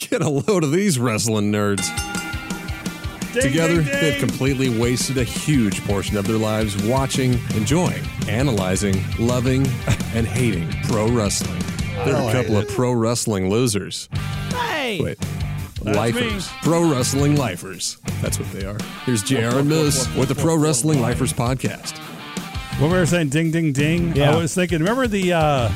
Get a load of these wrestling nerds. Together, they've completely wasted a huge portion of their lives watching, enjoying, analyzing, loving, and hating pro wrestling. They're a couple of pro wrestling losers. Hey! Wait. Lifers. Pro wrestling lifers. That's what they are. Here's JR and Moose with the Pro Wrestling Lifers podcast. When we were saying ding, ding, ding, Yeah. I was thinking, remember the,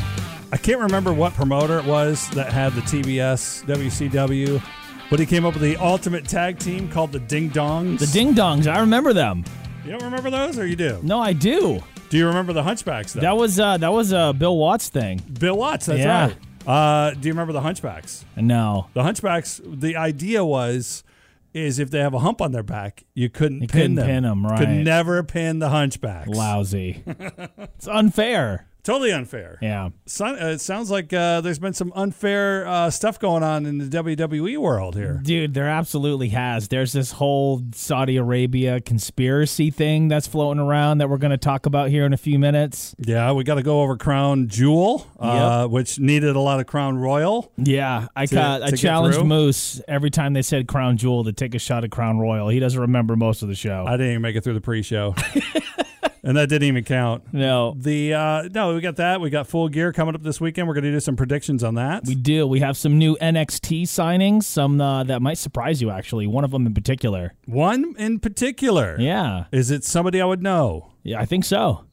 I can't remember what promoter it was that had the TBS, WCW, but he came up with the ultimate tag team called the Ding Dongs. The Ding Dongs, I remember them. You don't remember those, or you do? No, I do. Do you remember the Hunchbacks, though? That was a Bill Watts thing. Bill Watts, that's Yeah. right. Do you remember the Hunchbacks? No. The Hunchbacks, the idea is if they have a hump on their back, you couldn't pin them. pin them, right. Could never pin the Hunchbacks. Lousy. It's unfair. Totally unfair. Yeah. It sounds like there's been some unfair stuff going on in the WWE world here. Dude, there absolutely has. There's this whole Saudi Arabia conspiracy thing that's floating around that we're going to talk about here in a few minutes. Yeah, we got to go over Crown Jewel, which needed a lot of Crown Royal. Yeah, I get challenged through? Moose every time they said Crown Jewel to take a shot at Crown Royal. He doesn't remember most of the show. I didn't even make it through the pre-show. And that didn't even count. No. We got that. We got Full Gear coming up this weekend. We're going to do some predictions on that. We do. We have some new NXT signings, some that might surprise you, actually. One of them in particular. One in particular. Yeah. Is it somebody I would know? Yeah, I think so.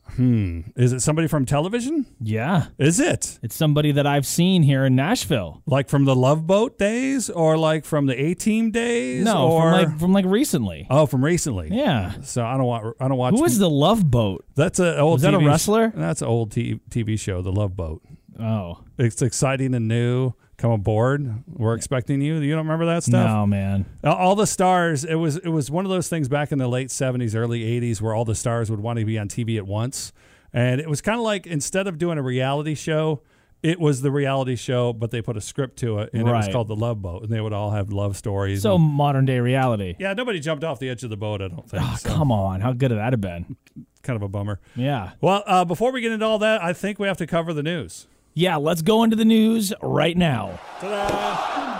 Is it somebody from television? Yeah. Is it? It's somebody that I've seen here in Nashville. Like from the Love Boat days, or like from the A-Team days? No, or from recently. oh, from recently. Yeah. So I don't watch. Who is the Love Boat? That's an old. Is that a TV wrestler? That's an old TV show, The Love Boat. Oh. It's exciting and new. Come aboard. We're expecting you. You don't remember that stuff? No, man. All the stars. It was one of those things back in the late 70s, early 80s, where all the stars would want to be on TV at once. And it was kind of like, instead of doing a reality show, it was the reality show, but they put a script to it, and it was Right. called The Love Boat, and they would all have love stories. So modern day reality. Yeah, nobody jumped off the edge of the boat, I don't think. Oh, so. come on. How good would that have been? Kind of a bummer. Yeah. Well, before we get into all that, I think we have to cover the news. Yeah, let's go into the news right now. Ta-da!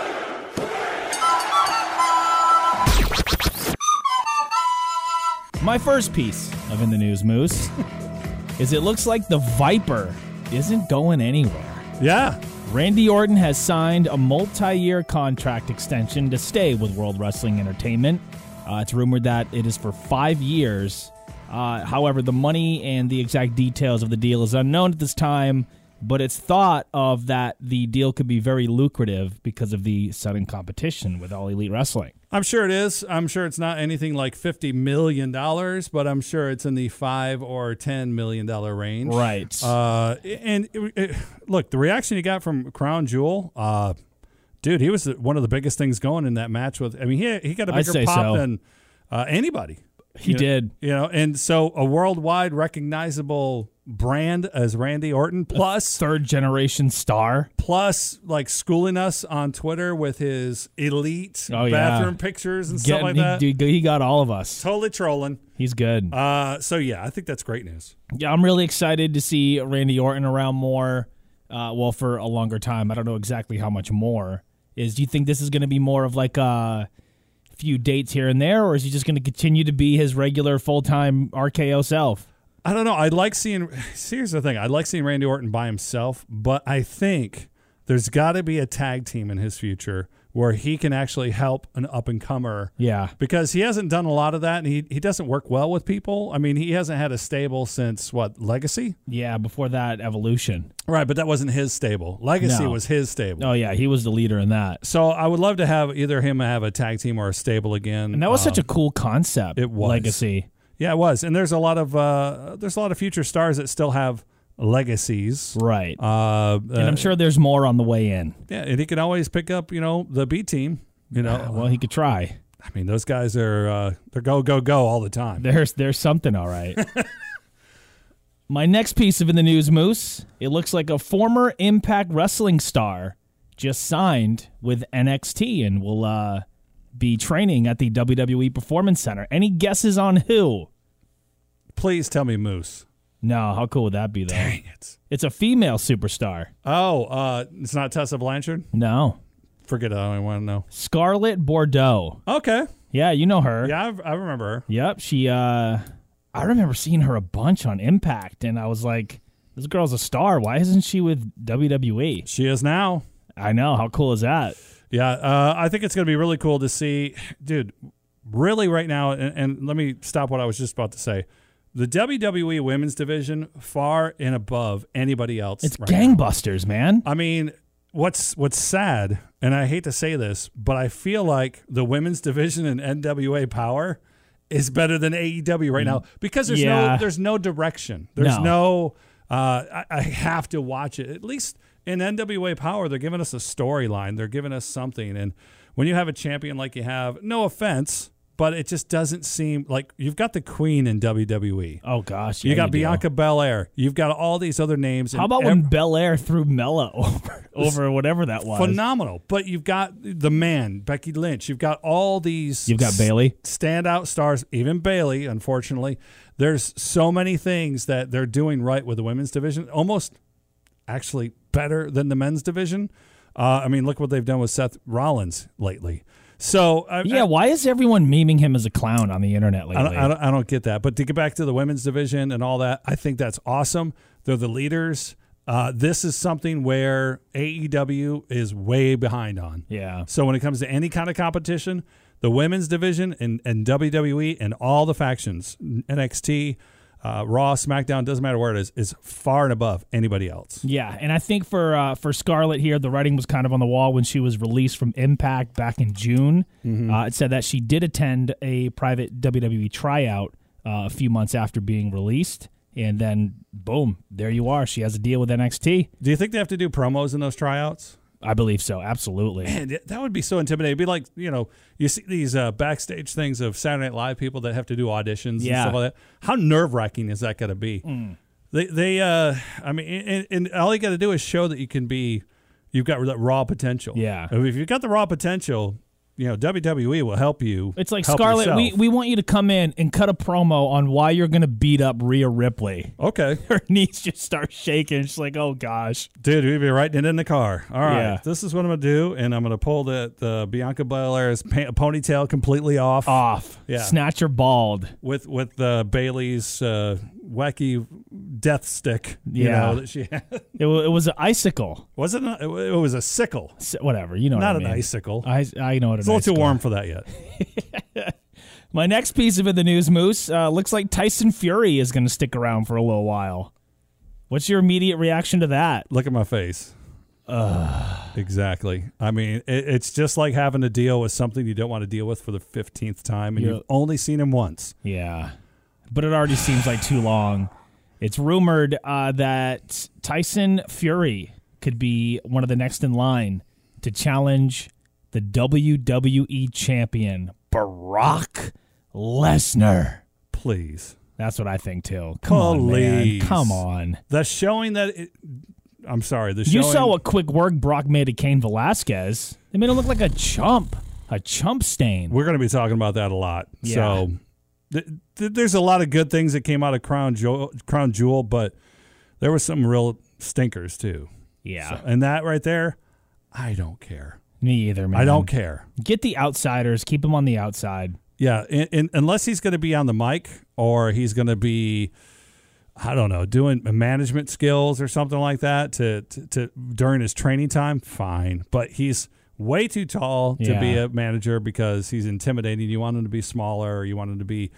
My first piece of In the News, Moose, is it looks like the Viper isn't going anywhere. Yeah. Randy Orton has signed a multi-year contract extension to stay with World Wrestling Entertainment. It's rumored that it is for 5 years. However, the money and the exact details of the deal is unknown at this time, but it's thought of that the deal could be very lucrative because of the sudden competition with All Elite Wrestling. I'm sure it is. I'm sure it's not anything like $50 million, but I'm sure it's in the $5 or $10 million range. Right. Look, the reaction you got from Crown Jewel, dude, he was one of the biggest things going in that match. He got a I'd bigger say pop so. than anybody. He did. And so a worldwide recognizable brand as Randy Orton, plus Third-generation star. like schooling us on Twitter with his elite Oh, bathroom pictures and stuff like that. He got all of us. Totally trolling. He's good. So yeah, I think that's great news. Yeah, I'm really excited to see Randy Orton around more, for a longer time. I don't know exactly how much more. Do you think this is going to be more of like a few dates here and there, or is he just going to continue to be his regular full-time RKO self? I don't know. Here's the thing. I like seeing Randy Orton by himself, but I think there's got to be a tag team in his future where he can actually help an up-and-comer. Yeah. Because he hasn't done a lot of that, and he doesn't work well with people. I mean, he hasn't had a stable since, Legacy? Yeah, before that, Evolution. Right, but that wasn't his stable. Legacy No. was his stable. Oh, yeah, he was the leader in that. So I would love to have either him have a tag team or a stable again. And that was such a cool concept, it was. Legacy. Yeah, it was. And there's a lot of future stars that still have legacies. Right. And I'm sure there's more on the way in. Yeah, and he can always pick up, the B team. Well, he could try. I mean, those guys are they're go all the time. There's something, all right. My next piece of In the News, Moose, it looks like a former Impact Wrestling star just signed with NXT and will be training at the WWE Performance Center. Any guesses on who? Please tell me Moose. No, how cool would that be, though? Dang it. It's a female superstar. Oh, it's not Tessa Blanchard? No. Forget it. I don't want to know. Scarlett Bordeaux. Okay. Yeah, you know her. Yeah, I remember her. Yep. She, I remember seeing her a bunch on Impact, and I was like, this girl's a star. Why isn't she with WWE? She is now. I know. How cool is that? Yeah, I think it's going to be really cool to see. Dude, really right now, and let me stop what I was just about to say. The WWE women's division far and above anybody else. It's right gangbusters, man. I mean, what's sad, and I hate to say this, but I feel like the women's division in NWA Power is better than AEW right now because there's no direction. There's no I have to watch it. At least in NWA Power, they're giving us a storyline. They're giving us something. And when you have a champion like you have, no offense, but it just doesn't seem like you've got the queen in WWE. Oh, gosh. You got Bianca Belair. You've got all these other names. How about when Belair threw Mella over whatever that was? Phenomenal. But you've got the man, Becky Lynch. You've got all these. You've got Bayley. Standout stars, even Bayley, unfortunately. There's so many things that they're doing right with the women's division, almost actually better than the men's division. I mean, look what they've done with Seth Rollins lately. So why is everyone memeing him as a clown on the internet lately? I don't get that. But to get back to the women's division and all that, I think that's awesome. They're the leaders. This is something where AEW is way behind on. Yeah. So when it comes to any kind of competition, the women's division and WWE and all the factions, NXT, Raw, SmackDown, doesn't matter where it is far and above anybody else. Yeah, and I think for Scarlett here, the writing was kind of on the wall when she was released from Impact back in June. Mm-hmm. It said that she did attend a private WWE tryout a few months after being released, and then, boom, there you are. She has a deal with NXT. Do you think they have to do promos in those tryouts? I believe so, absolutely. Man, that would be so intimidating. It'd be like, you see these backstage things of Saturday Night Live people that have to do auditions and stuff like that. How nerve-wracking is that going to be? I mean, and all you got to do is show that you've got that raw potential. Yeah. If you've got the raw potential, WWE will help you. It's like, Scarlett, we want you to come in and cut a promo on why you're going to beat up Rhea Ripley. Okay. Her knees just start shaking. She's like, oh, gosh. Dude, we'd be writing it in the car. All right, This is what I'm going to do, and I'm going to pull the Bianca Belair's ponytail completely off. Yeah. Snatch her bald. With Bayley's wacky death stick, that she had. It was an icicle. Was it? It was a sickle. Whatever, you know what I mean. Not an icicle. I know what it is. It's a little too warm for that yet. My next piece of the news, Moose, looks like Tyson Fury is going to stick around for a little while. What's your immediate reaction to that? Look at my face. Exactly. I mean, it's just like having to deal with something you don't want to deal with for the 15th time, and you've only seen him once. Yeah. But it already seems like too long. It's rumored that Tyson Fury could be one of the next in line to challenge the WWE champion, Brock Lesnar. Please. That's what I think, too. Come on, man. Come on. The showing that I'm sorry. You saw what quick work Brock made of Cain Velasquez. They made him look like a chump stain. We're going to be talking about that a lot. Yeah. So there's a lot of good things that came out of Crown Jewel, but there were some real stinkers, too. Yeah. So, and that right there, I don't care. Me either, man. I don't care. Get the outsiders. Keep them on the outside. Yeah, unless he's going to be on the mic or he's going to be, I don't know, doing management skills or something like that to during his training time, fine. But he's way too tall to be a manager because he's intimidating. You want him to be smaller, or you want him to be,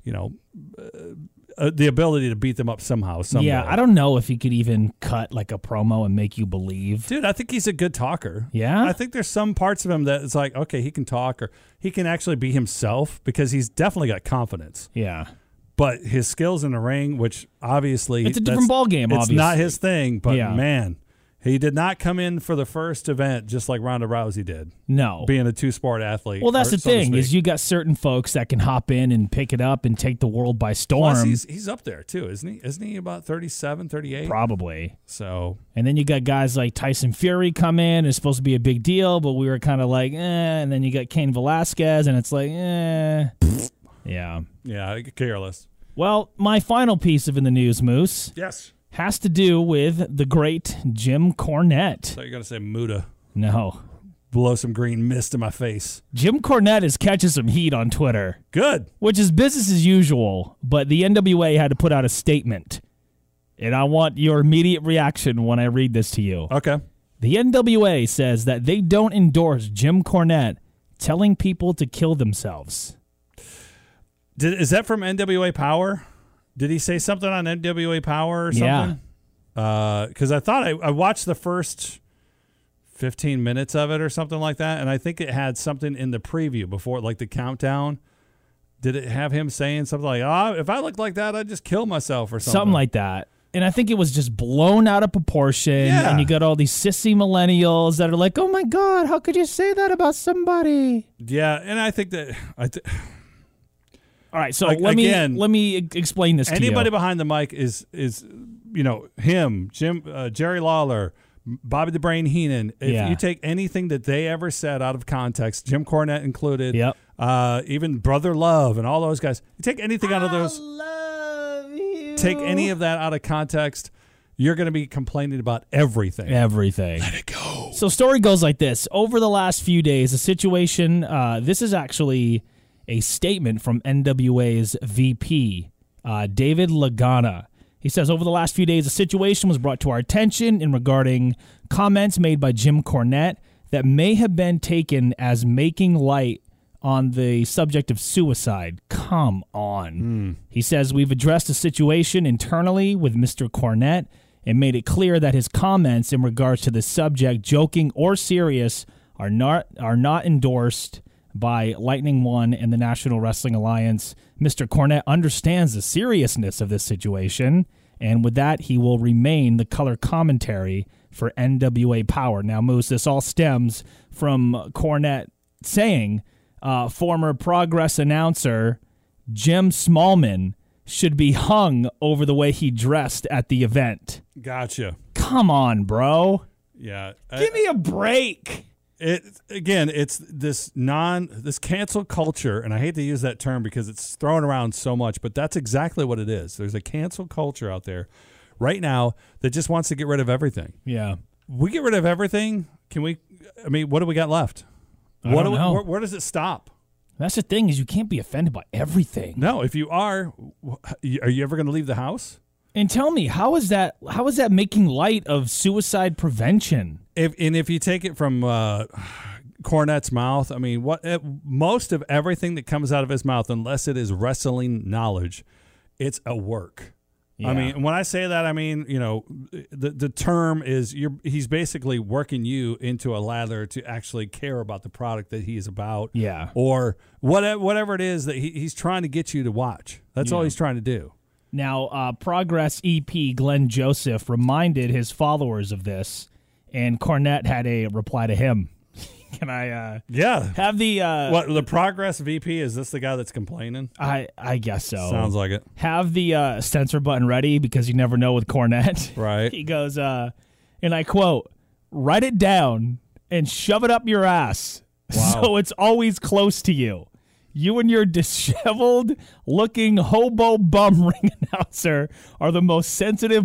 the ability to beat them up somehow. Yeah, I don't know if he could even cut like a promo and make you believe. Dude, I think he's a good talker. Yeah? I think there's some parts of him that it's like, okay, he can talk or he can actually be himself because he's definitely got confidence. Yeah. But his skills in the ring, which obviously... It's a different ballgame, obviously. It's not his thing, but man... He did not come in for the first event just like Ronda Rousey did. No. Being a two-sport athlete. Well, that's the thing, is you got certain folks that can hop in and pick it up and take the world by storm. Plus, he's up there, too, isn't he? Isn't he about 37, 38? Probably. So. And then you got guys like Tyson Fury come in. It's supposed to be a big deal, but we were kind of like, And then you got Cain Velasquez, and it's like, Yeah. Yeah, careless. Well, my final piece of In the News, Moose. Yes. Has to do with the great Jim Cornette. I thought you were going to say Muda. No. blow some green mist in my face. Jim Cornette is catching some heat on Twitter. Good. Which is business as usual, but the NWA had to put out a statement. And I want your immediate reaction when I read this to you. Okay. The NWA says that they don't endorse Jim Cornette telling people to kill themselves. Is that from NWA Power? Did he say something on NWA Power or something? Yeah. Because I thought I watched the first 15 minutes of it or something like that, and I think it had something in the preview before, like the countdown. Did it have him saying something like, if I looked like that, I'd just kill myself or something? Something like that. And I think it was just blown out of proportion. Yeah. And you got all these sissy millennials that are like, oh, my God, how could you say that about somebody? Yeah, and I think that... All right, so Like, let again, me explain this to you. Anybody behind the mic is him, Jim, Jerry Lawler, Bobby the Brain Heenan. If you take anything that they ever said out of context, Jim Cornette included, even Brother Love and all those guys, you take anything out of those, take any of that out of context, you're going to be complaining about everything. Everything. Let it go. So story goes like this. Over the last few days, a situation, this is actually a statement from NWA's VP, David Lagana. He says, over the last few days, a situation was brought to our attention in regarding comments made by Jim Cornette that may have been taken as making light on the subject of suicide. Come on. He says, we've addressed the situation internally with Mr. Cornette and made it clear that his comments in regards to the subject, joking or serious, are not endorsed by Lightning One and the National Wrestling Alliance. Mr. Cornette understands the seriousness of this situation, and with that, he will remain the color commentary for NWA Power. Now, Moose, this all stems from Cornette saying former Progress announcer Jim Smallman should be hung over the way he dressed at the event. Gotcha. Come on, bro. Yeah. Give me a break. It's this cancel culture, and I hate to use that term because it's thrown around so much, but that's exactly what it is. There's a cancel culture out there right now that just wants to get rid of everything. Yeah. We get rid of everything. What do we got left? I don't know. Where does it stop? That's the thing, is you can't be offended by everything. No, if you are you ever going to leave the house? And tell me, how is that making light of suicide prevention? If you take it from Cornette's mouth, I mean, most of everything that comes out of his mouth, unless it is wrestling knowledge, it's a work. Yeah. I mean, when I say that, I mean, the term is he's basically working you into a lather to actually care about the product that he is about. Yeah. Or whatever it is that he's trying to get you to watch. That's all he's trying to do. Now, Progress EP Glenn Joseph reminded his followers of this, and Cornette had a reply to him. Can I have the... the Progress VP, is this the guy that's complaining? I guess so. Sounds like it. Have the censor button ready, because you never know with Cornette. Right. He goes, and I quote, "Write it down and shove it up your ass so it's always close to you. You and your disheveled-looking hobo bum ring announcer are the most sensitive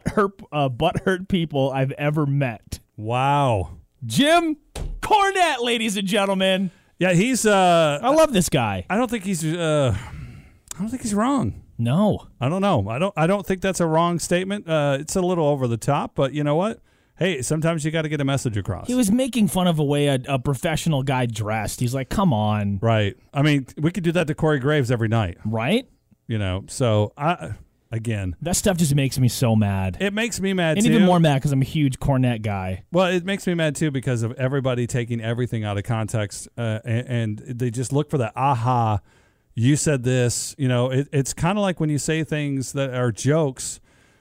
butthurt people I've ever met." Wow. Jim Cornette, ladies and gentlemen. Yeah, he's. I love this guy. I don't think he's. I don't think he's wrong. No, I don't know. I don't think that's a wrong statement. It's a little over the top, but you know what? Hey, sometimes you got to get a message across. He was making fun of the way a professional guy dressed. He's like, come on. Right. I mean, we could do that to Corey Graves every night. Right? So again. That stuff just makes me so mad. It makes me mad, too. And even more mad because I'm a huge Cornette guy. Well, it makes me mad, too, because of everybody taking everything out of context, and they just look for the aha, you said this. It's kind of like when you say things that are jokes.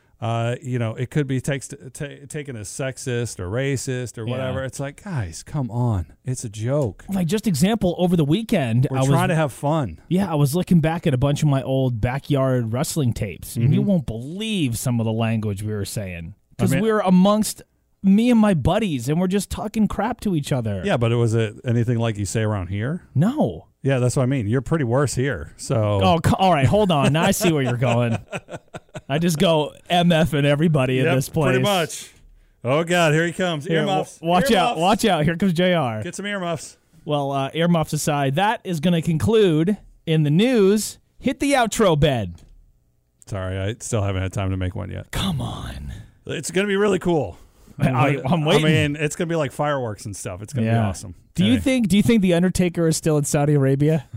It could be taken as sexist or racist or whatever. It's like, guys, come on. It's a joke. Like, just example, over the weekend, We're trying to have fun. Yeah, I was looking back at a bunch of my old backyard wrestling tapes, and you won't believe some of the language we were saying. Because we were amongst me and my buddies, and we're just talking crap to each other. Yeah, but was it anything like you say around here? No. Yeah, that's what I mean. You're pretty worse here. So. Oh, all right. Hold on. Now I see where you're going. I just go MF and everybody in this place. Pretty much. Oh, God, here he comes. Earmuffs. Watch out. Watch out. Here comes JR. Get some earmuffs. Well, earmuffs aside, that is going to conclude in the news. Hit the outro bed. Sorry, I still haven't had time to make one yet. Come on. It's going to be really cool. I'm waiting. I mean, it's going to be like fireworks and stuff. It's going to be awesome. Do you think the Undertaker is still in Saudi Arabia?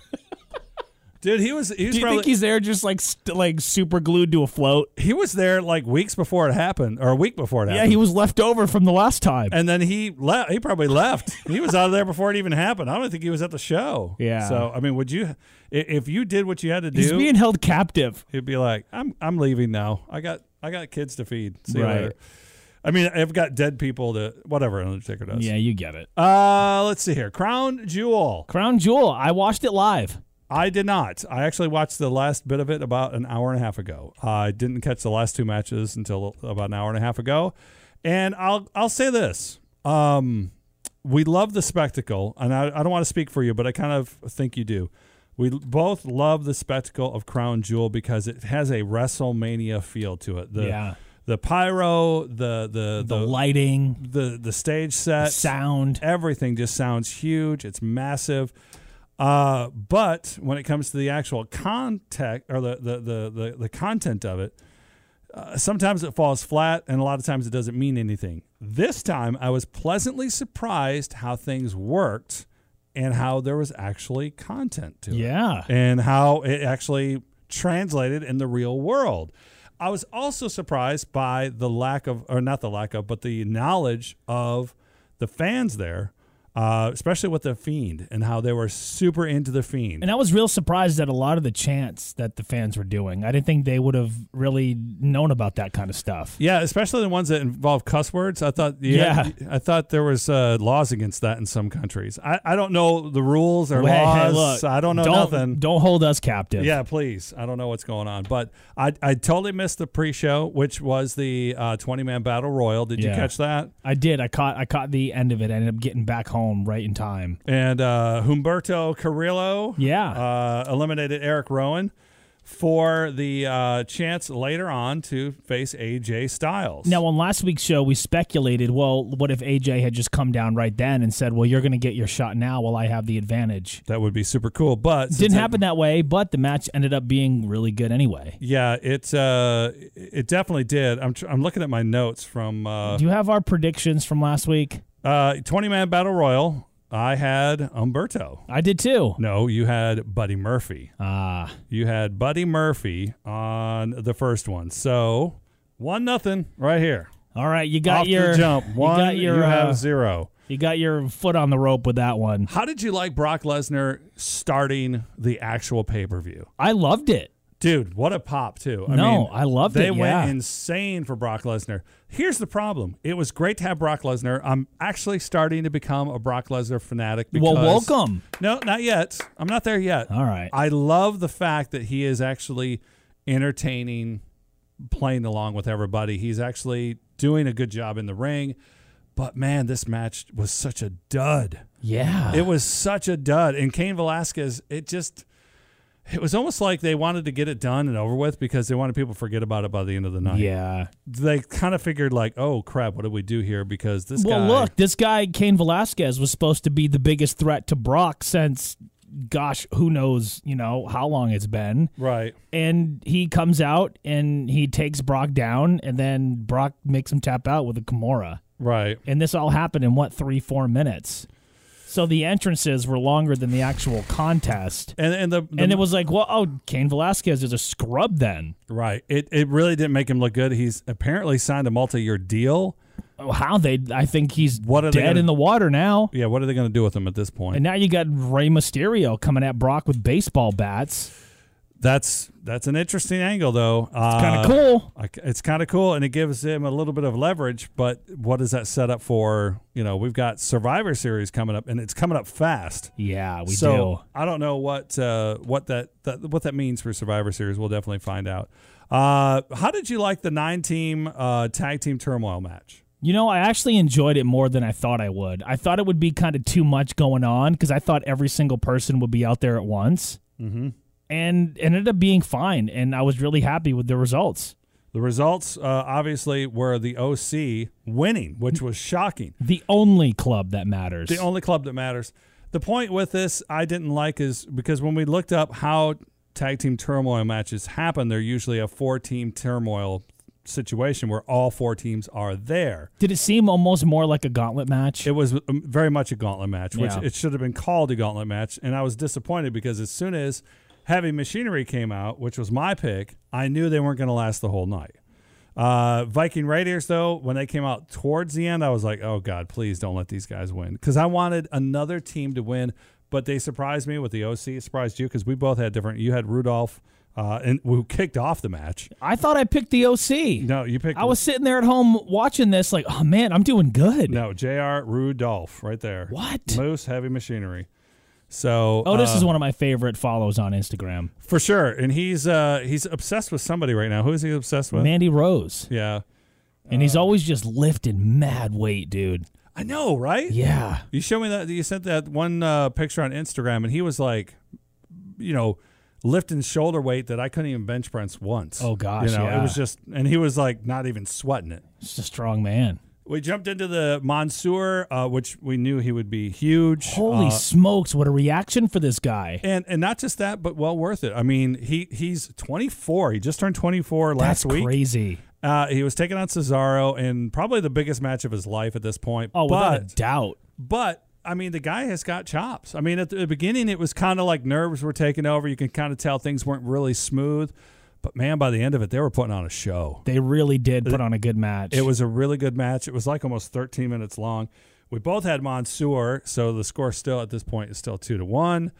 Dude, he was Do you probably, think he's there just like super glued to a float? he was there like weeks before it happened, or a week before it happened. Yeah, he was left over from the last time. And then he left. He probably left. He was out of there before it even happened. I don't think he was at the show. Yeah. So I mean, would you, if you did what you had to do, He's being held captive. he'd be like, I'm leaving now. I got kids to feed. See you Right. later. I mean, I've got dead people to whatever Undertaker does. Yeah, you get it. Let's see here. Crown Jewel. Crown Jewel. I watched it live. I did not. I actually watched the last bit of it about an hour and a half ago. I didn't catch the last two matches until about an hour and a half ago. And I'll say this. We love the spectacle, and I don't want to speak for you, but I kind of think you do. We both love the spectacle of Crown Jewel because it has a WrestleMania feel to it. The pyro, the lighting, the stage set, sound, everything just sounds huge. It's massive. But when it comes to the actual content or the content of it, sometimes it falls flat, and a lot of times it doesn't mean anything. This time, I was pleasantly surprised how things worked and how there was actually content to it. Yeah. And how it actually translated in the real world. I was also surprised by the but the knowledge of the fans there. Especially with the Fiend and how they were super into the Fiend. And I was real surprised at a lot of the chants that the fans were doing. I didn't think they would have really known about that kind of stuff. Yeah, especially the ones that involve cuss words. I thought I thought there was laws against that in some countries. I don't know the rules or laws. Hey, look, I don't know nothing. Don't hold us captive. Yeah, please. I don't know what's going on. But I totally missed the pre-show, which was the 20-man battle royal. Did you catch that? I did. I caught the end of it. I ended up getting back home right in time. And Humberto Carrillo eliminated Eric Rowan for the chance later on to face AJ Styles. Now, on last week's show, we speculated, well, what if AJ had just come down right then and said, well, you're going to get your shot now while I have the advantage? That would be super cool, but didn't happen that way, but the match ended up being really good anyway. Yeah, it definitely did. I'm looking at my notes from... Do you have our predictions from last week? 20-man battle royal. I had Humberto. I did too. No, you had Buddy Murphy. You had Buddy Murphy on the first one. So 1-0 right here. All right, you got off your the jump. One, you have 0. You got your foot on the rope with that one. How did you like Brock Lesnar starting the actual pay-per-view? I loved it. Dude, what a pop, too. I loved it, They went insane for Brock Lesnar. Here's the problem. It was great to have Brock Lesnar. I'm actually starting to become a Brock Lesnar fanatic. Well, welcome. No, not yet. I'm not there yet. All right. I love the fact that he is actually entertaining, playing along with everybody. He's actually doing a good job in the ring. But, man, this match was such a dud. Yeah. It was such a dud. And Cain Velasquez, it was almost like they wanted to get it done and over with because they wanted people to forget about it by the end of the night. Yeah. They kind of figured like, oh, crap, what did we do here? Because this guy... Well, look, this guy, Cain Velasquez, was supposed to be the biggest threat to Brock since, gosh, who knows, how long it's been. Right. And he comes out and he takes Brock down, and then Brock makes him tap out with a Kimura. Right. And this all happened in, 3-4 minutes? So the entrances were longer than the actual contest. And it was like, Cain Velasquez is a scrub then. Right. It really didn't make him look good. He's apparently signed a multi-year deal. I think he's dead in the water now. Yeah, what are they going to do with him at this point? And now you got Rey Mysterio coming at Brock with baseball bats. That's an interesting angle, though. It's kind of cool. It's kind of cool, and it gives him a little bit of leverage. But what does that set up for? We've got Survivor Series coming up, and it's coming up fast. Yeah, we do. I don't know what that means for Survivor Series. We'll definitely find out. How did you like the 9-team tag team turmoil match? I actually enjoyed it more than I thought I would. I thought it would be kind of too much going on because I thought every single person would be out there at once. Mm-hmm. And it ended up being fine, and I was really happy with the results. The results, obviously, were the OC winning, which was shocking. The only club that matters. The only club that matters. The point with this I didn't like is because when we looked up how tag team turmoil matches happen, they're usually a 4-team turmoil situation where all 4 teams are there. Did it seem almost more like a gauntlet match? It was very much a gauntlet match, which Yeah. it should have been called a gauntlet match, and I was disappointed because as soon as Heavy Machinery came out, which was my pick, I knew they weren't going to last the whole night. Viking Raiders, though, when they came out towards the end, I was like, oh, God, please don't let these guys win. Because I wanted another team to win, but they surprised me with the OC. It surprised you because we both had different. You had Rudolph, and who kicked off the match. I thought I picked the OC. No, you picked. I was sitting there at home watching this like, oh, man, I'm doing good. No, JR Rudolph right there. What? Moose Heavy Machinery. So, Otis is one of my favorite follows on Instagram. for sure, and he's obsessed with somebody right now. Who is he obsessed with? Mandy Rose. Yeah, And he's always just lifting mad weight, dude. I know, right? Yeah. You showed me that. You sent that one picture on Instagram, and he was like, lifting shoulder weight that I couldn't even bench press once. Oh, gosh, It yeah. was just, and he was like not even sweating it. Just a strong man. We jumped into the Mansoor, which we knew he would be huge. Holy smokes, what a reaction for this guy. And not just that, but well worth it. I mean, he's 24. He just turned 24 last That's week. crazy. He was taking on Cesaro in probably the biggest match of his life at this point. Oh, without a doubt. But, I mean, the guy has got chops. I mean, at the beginning, it was kind of like nerves were taking over. You can kind of tell things weren't really smooth. But, man, by the end of it, they were putting on a show. They really did put on a good match. It was a really good match. It was like almost 13 minutes long. We both had Mansoor, so the score still at this point is still 2-1.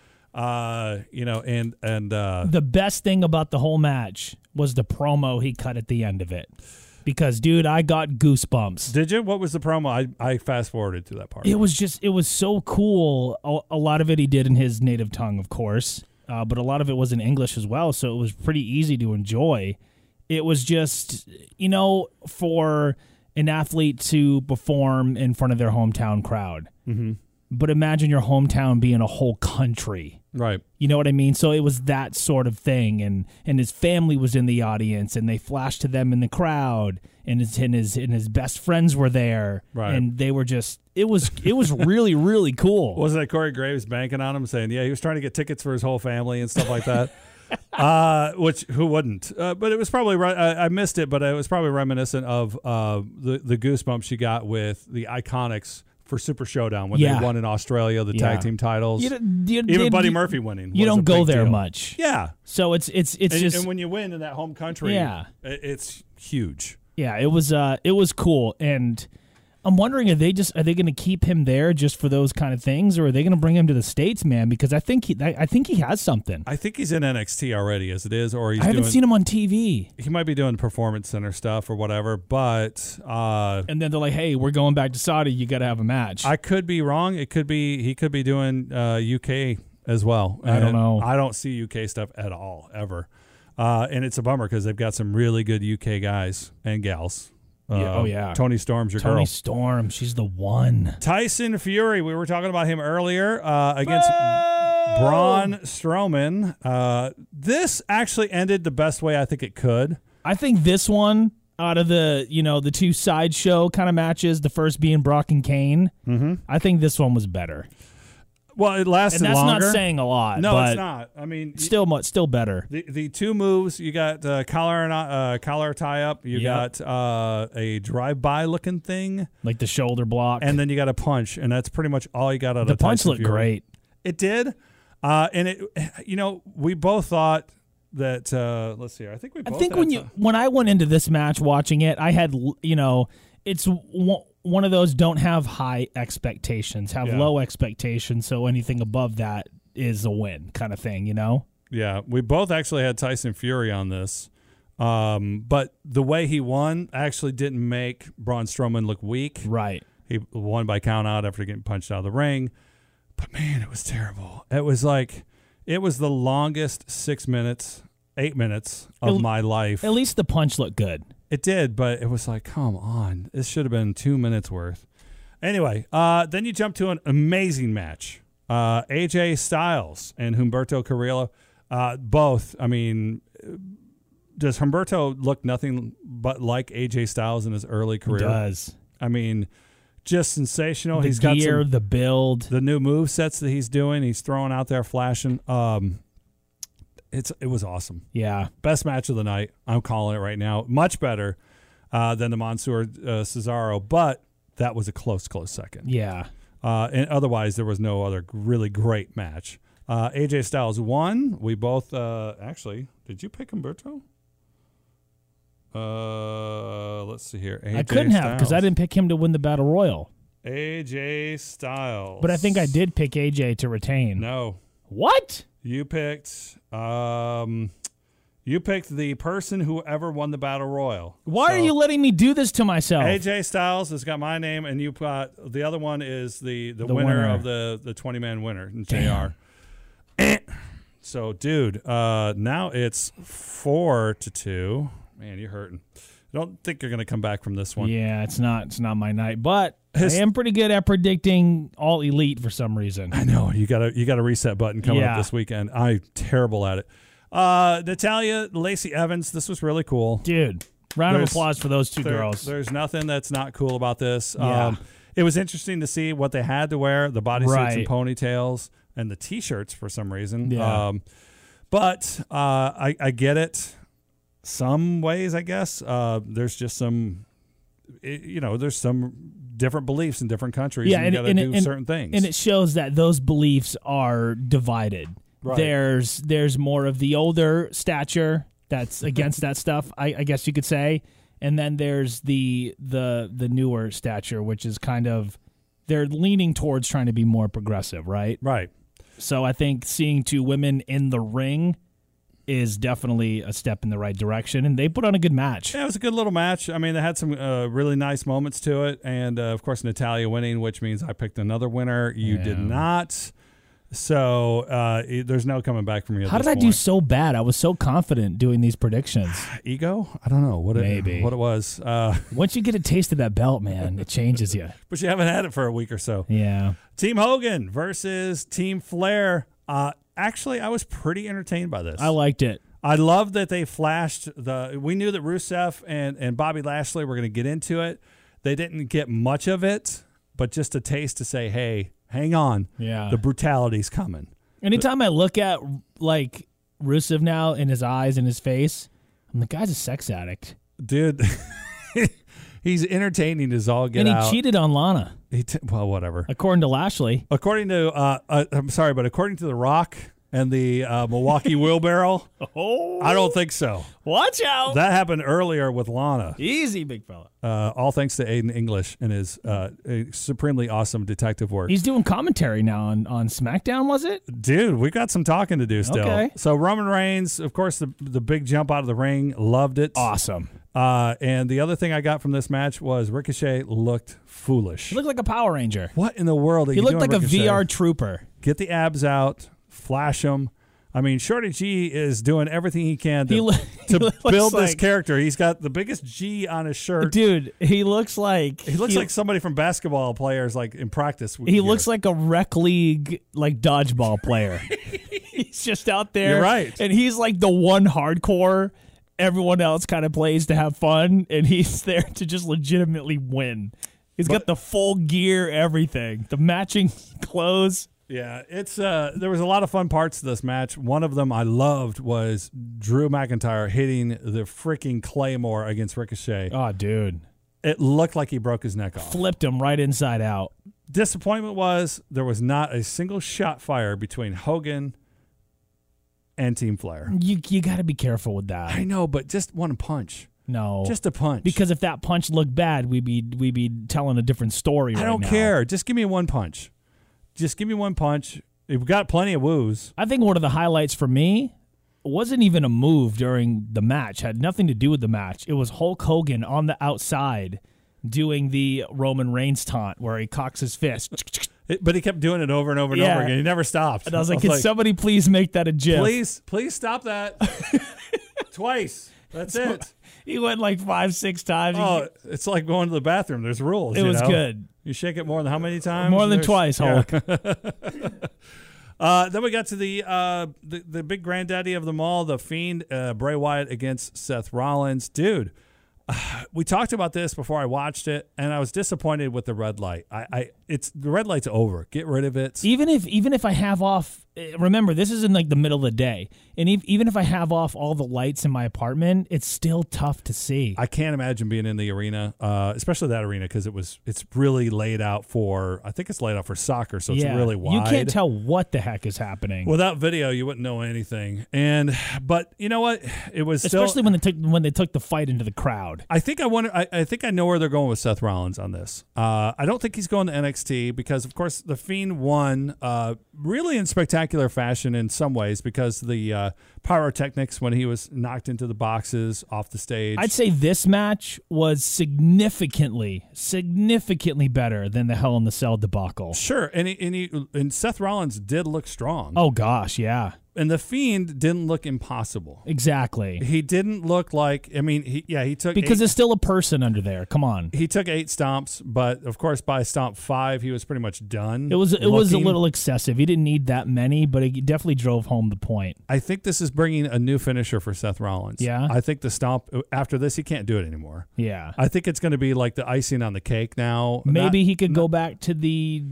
The best thing about the whole match was the promo he cut at the end of it. Because, dude, I got goosebumps. Did you? What was the promo? I fast-forwarded to that part. It was so cool. A lot of it he did in his native tongue, of course. But a lot of it was in English as well, so it was pretty easy to enjoy. It was just, for an athlete to perform in front of their hometown crowd. Mm-hmm. But imagine your hometown being a whole country. Right. You know what I mean? So it was that sort of thing, and his family was in the audience, and they flashed to them in the crowd, and his best friends were there, right. And they were just it was really really cool. Wasn't that Corey Graves banking on him, saying, yeah, he was trying to get tickets for his whole family and stuff like that? Which who wouldn't? But it was probably I missed it, but it was probably reminiscent of the goosebumps you got with the Iconics for Super Showdown when they won in Australia the tag team titles. Even Buddy Murphy winning. You don't go there much. Yeah. So it's just and when you win in that home country, it's huge. Yeah, it was cool, and I'm wondering, are they going to keep him there just for those kind of things, or are they going to bring him to the States, man? Because I think he has something. I think he's in NXT already as it is, or I haven't seen him on TV. He might be doing Performance Center stuff or whatever, but and then they're like, "Hey, we're going back to Saudi. You got to have a match." I could be wrong. He could be doing UK as well. I don't know. I don't see UK stuff at all ever, and it's a bummer because they've got some really good UK guys and gals. Tony Storm's your girl. Tony Storm, she's the one. Tyson Fury, we were talking about him earlier against Braun Strowman. This actually ended the best way I think it could. I think this one, out of the the two sideshow kind of matches, the first being Brock and Kane, I think this one was better. Well, it lasted and that's longer. not saying a lot. No, but it's not. I mean, still better. The two moves, you got collar tie up. You got a drive-by looking thing, like the shoulder block, and then you got a punch, and that's pretty much all you got out of the punch. Tyson Looked Fury. Great. It did, and it. We both thought that. Let's see. I think we. Both I think when I went into this match watching it, I had it's one of those don't have high expectations, have low expectations, so anything above that is a win kind of thing, Yeah, we both actually had Tyson Fury on this, but the way he won actually didn't make Braun Strowman look weak. Right. He won by count out after getting punched out of the ring, but man, it was terrible. It was the longest 8 minutes of my life. At least the punch looked good. It did, but it was like, come on. This should have been 2 minutes worth. Anyway, then you jump to an amazing match. AJ Styles and Humberto Carrillo, both, I mean, does Humberto look nothing but like AJ Styles in his early career? He does. I mean, just sensational. He's got the build, the new move sets that he's doing. He's throwing out there, flashing. It was awesome. Yeah, best match of the night. I'm calling it right now. Much better than the Mansoor Cesaro, but that was a close second. Yeah. And otherwise, there was no other really great match. AJ Styles won. We both actually. Did you pick Humberto? Let's see here. AJ I couldn't have because I didn't pick him to win the Battle Royal. AJ Styles. But I think I did pick AJ to retain. No. What? You picked the person who ever won the Battle Royal. Why are you letting me do this to myself? AJ Styles has got my name, and you got the other one is the winner of the 20-man winner, JR. So, dude, now it's 4-2. Man, you're hurting. I don't think you're going to come back from this one. Yeah, it's not my night, but I am pretty good at predicting all elite for some reason. I know you got a reset button coming up this weekend. I'm terrible at it. Natalia, Lacey Evans, this was really cool, dude. Round of applause for those two girls. There's nothing that's not cool about this. Yeah. It was interesting to see what they had to wear, the bodysuits and ponytails and the T-shirts for some reason. Yeah. But I get it. Some ways, I guess. There's just some, there's some different beliefs in different countries. Yeah, and you got to do certain things. And it shows that those beliefs are divided. Right. There's more of the older stature that's against that stuff, I guess you could say. And then there's the newer stature, which is kind of, they're leaning towards trying to be more progressive, right? Right. So I think seeing two women in the ring is definitely a step in the right direction, and they put on a good match. Yeah, it was a good little match. I mean, they had some really nice moments to it, and of course Natalia winning, which means I picked another winner. You did not. So there's no coming back from you. How did I do so bad? I was so confident doing these predictions. Ego? I don't know what it was. Once you get a taste of that belt, man, it changes you. But you haven't had it for a week or so. Yeah. Team Hogan versus Team Flair. Actually, I was pretty entertained by this. I liked it. I love that they flashed we knew that Rusev and Bobby Lashley were going to get into it. They didn't get much of it, but just a taste to say, hey, hang on. Yeah. The brutality's coming. Anytime I look at, like, Rusev now in his eyes and his face, I'm like, guy's a sex addict. Dude, he's entertaining as all get out. And he cheated on Lana. Well, whatever. According to Lashley. According to, I'm sorry, but according to The Rock and the Milwaukee Wheelbarrow, I don't think so. Watch out. That happened earlier with Lana. Easy, big fella. All thanks to Aiden English and his supremely awesome detective work. He's doing commentary now on SmackDown, was it? Dude, we got some talking to do still. Okay. So Roman Reigns, of course, the big jump out of the ring, loved it. Awesome. And the other thing I got from this match was Ricochet looked foolish. He looked like a Power Ranger. What in the world are you doing, doing, like Ricochet? a VR trooper. Get the abs out, flash them. I mean, Shorty G is doing everything he can to build this character. He's got the biggest G on his shirt. Dude, he looks like somebody from basketball players like in practice. He looks like a rec league like dodgeball player. He's just out there. You're right. And he's like the one hardcore everyone else kind of plays to have fun, and he's there to just legitimately win. He's got the full gear, everything, the matching clothes. Yeah, it's there was a lot of fun parts to this match. One of them I loved was Drew McIntyre hitting the freaking Claymore against Ricochet. Oh, dude. It looked like he broke his neck off. Flipped him right inside out. Disappointment was there was not a single shot fired between Hogan and Team Flair. You got to be careful with that. I know, but just one punch. No. Just a punch. Because if that punch looked bad, we'd be telling a different story right now. I don't care. Just give me one punch. Just give me one punch. We've got plenty of woos. I think one of the highlights for me wasn't even a move during the match. Had nothing to do with the match. It was Hulk Hogan on the outside doing the Roman Reigns taunt where he cocks his fist. But he kept doing it over and over and over again. He never stopped. And I was like, can somebody please make that a GIF? Please stop that. Twice. That's it. He went like 5-6 times. Oh, it's like going to the bathroom. There's rules. It was good. You shake it more than how many times? More than twice, Hulk. Then we got to the big granddaddy of them all, the Fiend, Bray Wyatt against Seth Rollins. Dude, we talked about this before I watched it, and I was disappointed with the red light. The red light's over. Get rid of it. Even if I have off, remember this is in like the middle of the day, and even if I have off all the lights in my apartment, it's still tough to see. I can't imagine being in the arena, especially that arena, because it's really laid out for. I think it's laid out for soccer, so it's really wide. You can't tell what the heck is happening without video. You wouldn't know anything. But you know what? It was especially when they took the fight into the crowd. I think I think I know where they're going with Seth Rollins on this. I don't think he's going to NXT because, of course, the Fiend won really in spectacular fashion in some ways because the pyrotechnics when he was knocked into the boxes off the stage. I'd say this match was significantly better than the Hell in the Cell debacle. Sure, and Seth Rollins did look strong. Oh gosh, yeah. And the Fiend didn't look impossible. Exactly. He didn't look like. I mean, he took because there's still a person under there. Come on. He took 8 stomps, but of course by stomp 5, he was pretty much done. It was a little excessive. He didn't need that many, but it definitely drove home the point. I think this is bringing a new finisher for Seth Rollins. Yeah. I think the stomp after this, he can't do it anymore. Yeah. I think it's going to be like the icing on the cake now. Maybe he could go back to the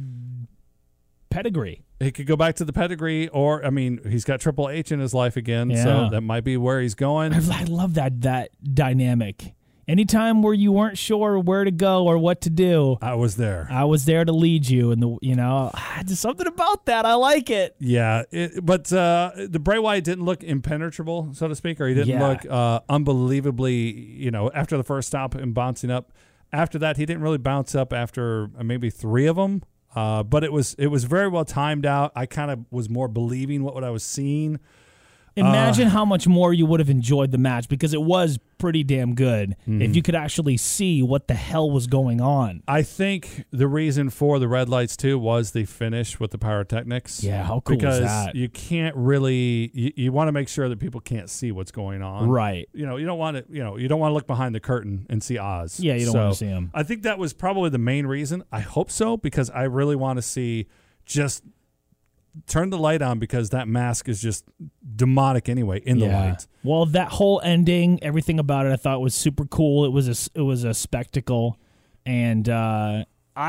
pedigree. He could go back to the pedigree, or, I mean, he's got Triple H in his life again, yeah. So that might be where he's going. I love that dynamic. Anytime where you weren't sure where to go or what to do, I was there. I was there to lead you, and there's something about that. I like it. Yeah, but the Bray Wyatt didn't look impenetrable, so to speak, or he didn't look unbelievably. After the first stop and bouncing up. After that, he didn't really bounce up after maybe 3 of them. But it was very well timed out. I kind of was more believing what I was seeing. Imagine how much more you would have enjoyed the match because it was pretty damn good if you could actually see what the hell was going on. I think the reason for the red lights too was the finish with the pyrotechnics. Yeah, how cool because is that? You can't really you want to make sure that people can't see what's going on. Right. You don't want to you don't want to look behind the curtain and see Oz. Yeah, you don't want to see him. I think that was probably the main reason. I hope so because I really want to see just turn the light on because that mask is just demonic anyway in the light. Well, that whole ending, everything about it, I thought was super cool. It was a spectacle, and I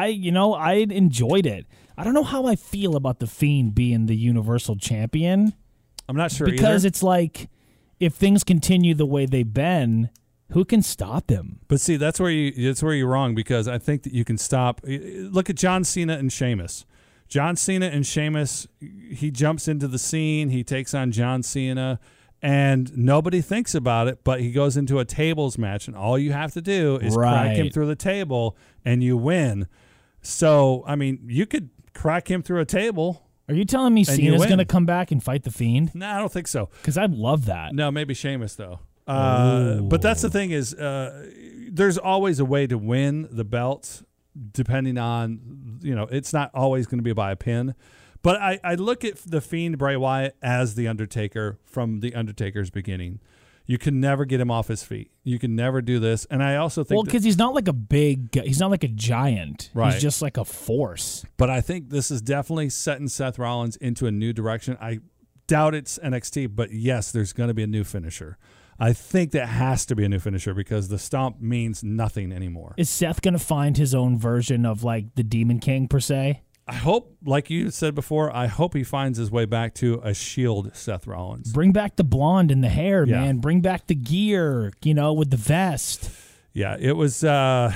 enjoyed it. I don't know how I feel about the Fiend being the Universal Champion. I'm not sure because either. It's like if things continue the way they've been, who can stop him? But see, that's where you're wrong because I think that you can stop. Look at John Cena and Sheamus. John Cena and Sheamus, he jumps into the scene, he takes on John Cena, and nobody thinks about it, but he goes into a tables match, and all you have to do is crack him through the table, and you win. So, I mean, you could crack him through a table. Are you telling me Cena's going to come back and fight the Fiend? No, I don't think so. Because I'd love that. No, maybe Sheamus, though. But that's the thing is there's always a way to win the belt depending on, it's not always going to be by a pin. But I look at the Fiend Bray Wyatt as the Undertaker from the Undertaker's beginning. You can never get him off his feet. You can never do this. And I also think because he's not like he's not like a giant. Right. He's just like a force. But I think this is definitely setting Seth Rollins into a new direction. I doubt it's NXT, but yes, there's going to be a new finisher. I think that has to be a new finisher because the stomp means nothing anymore. Is Seth going to find his own version of like the Demon King per se? I hope, like you said before, I hope he finds his way back to a Shield Seth Rollins. Bring back the blonde and the hair, man. Bring back the gear, with the vest. Yeah, it was, it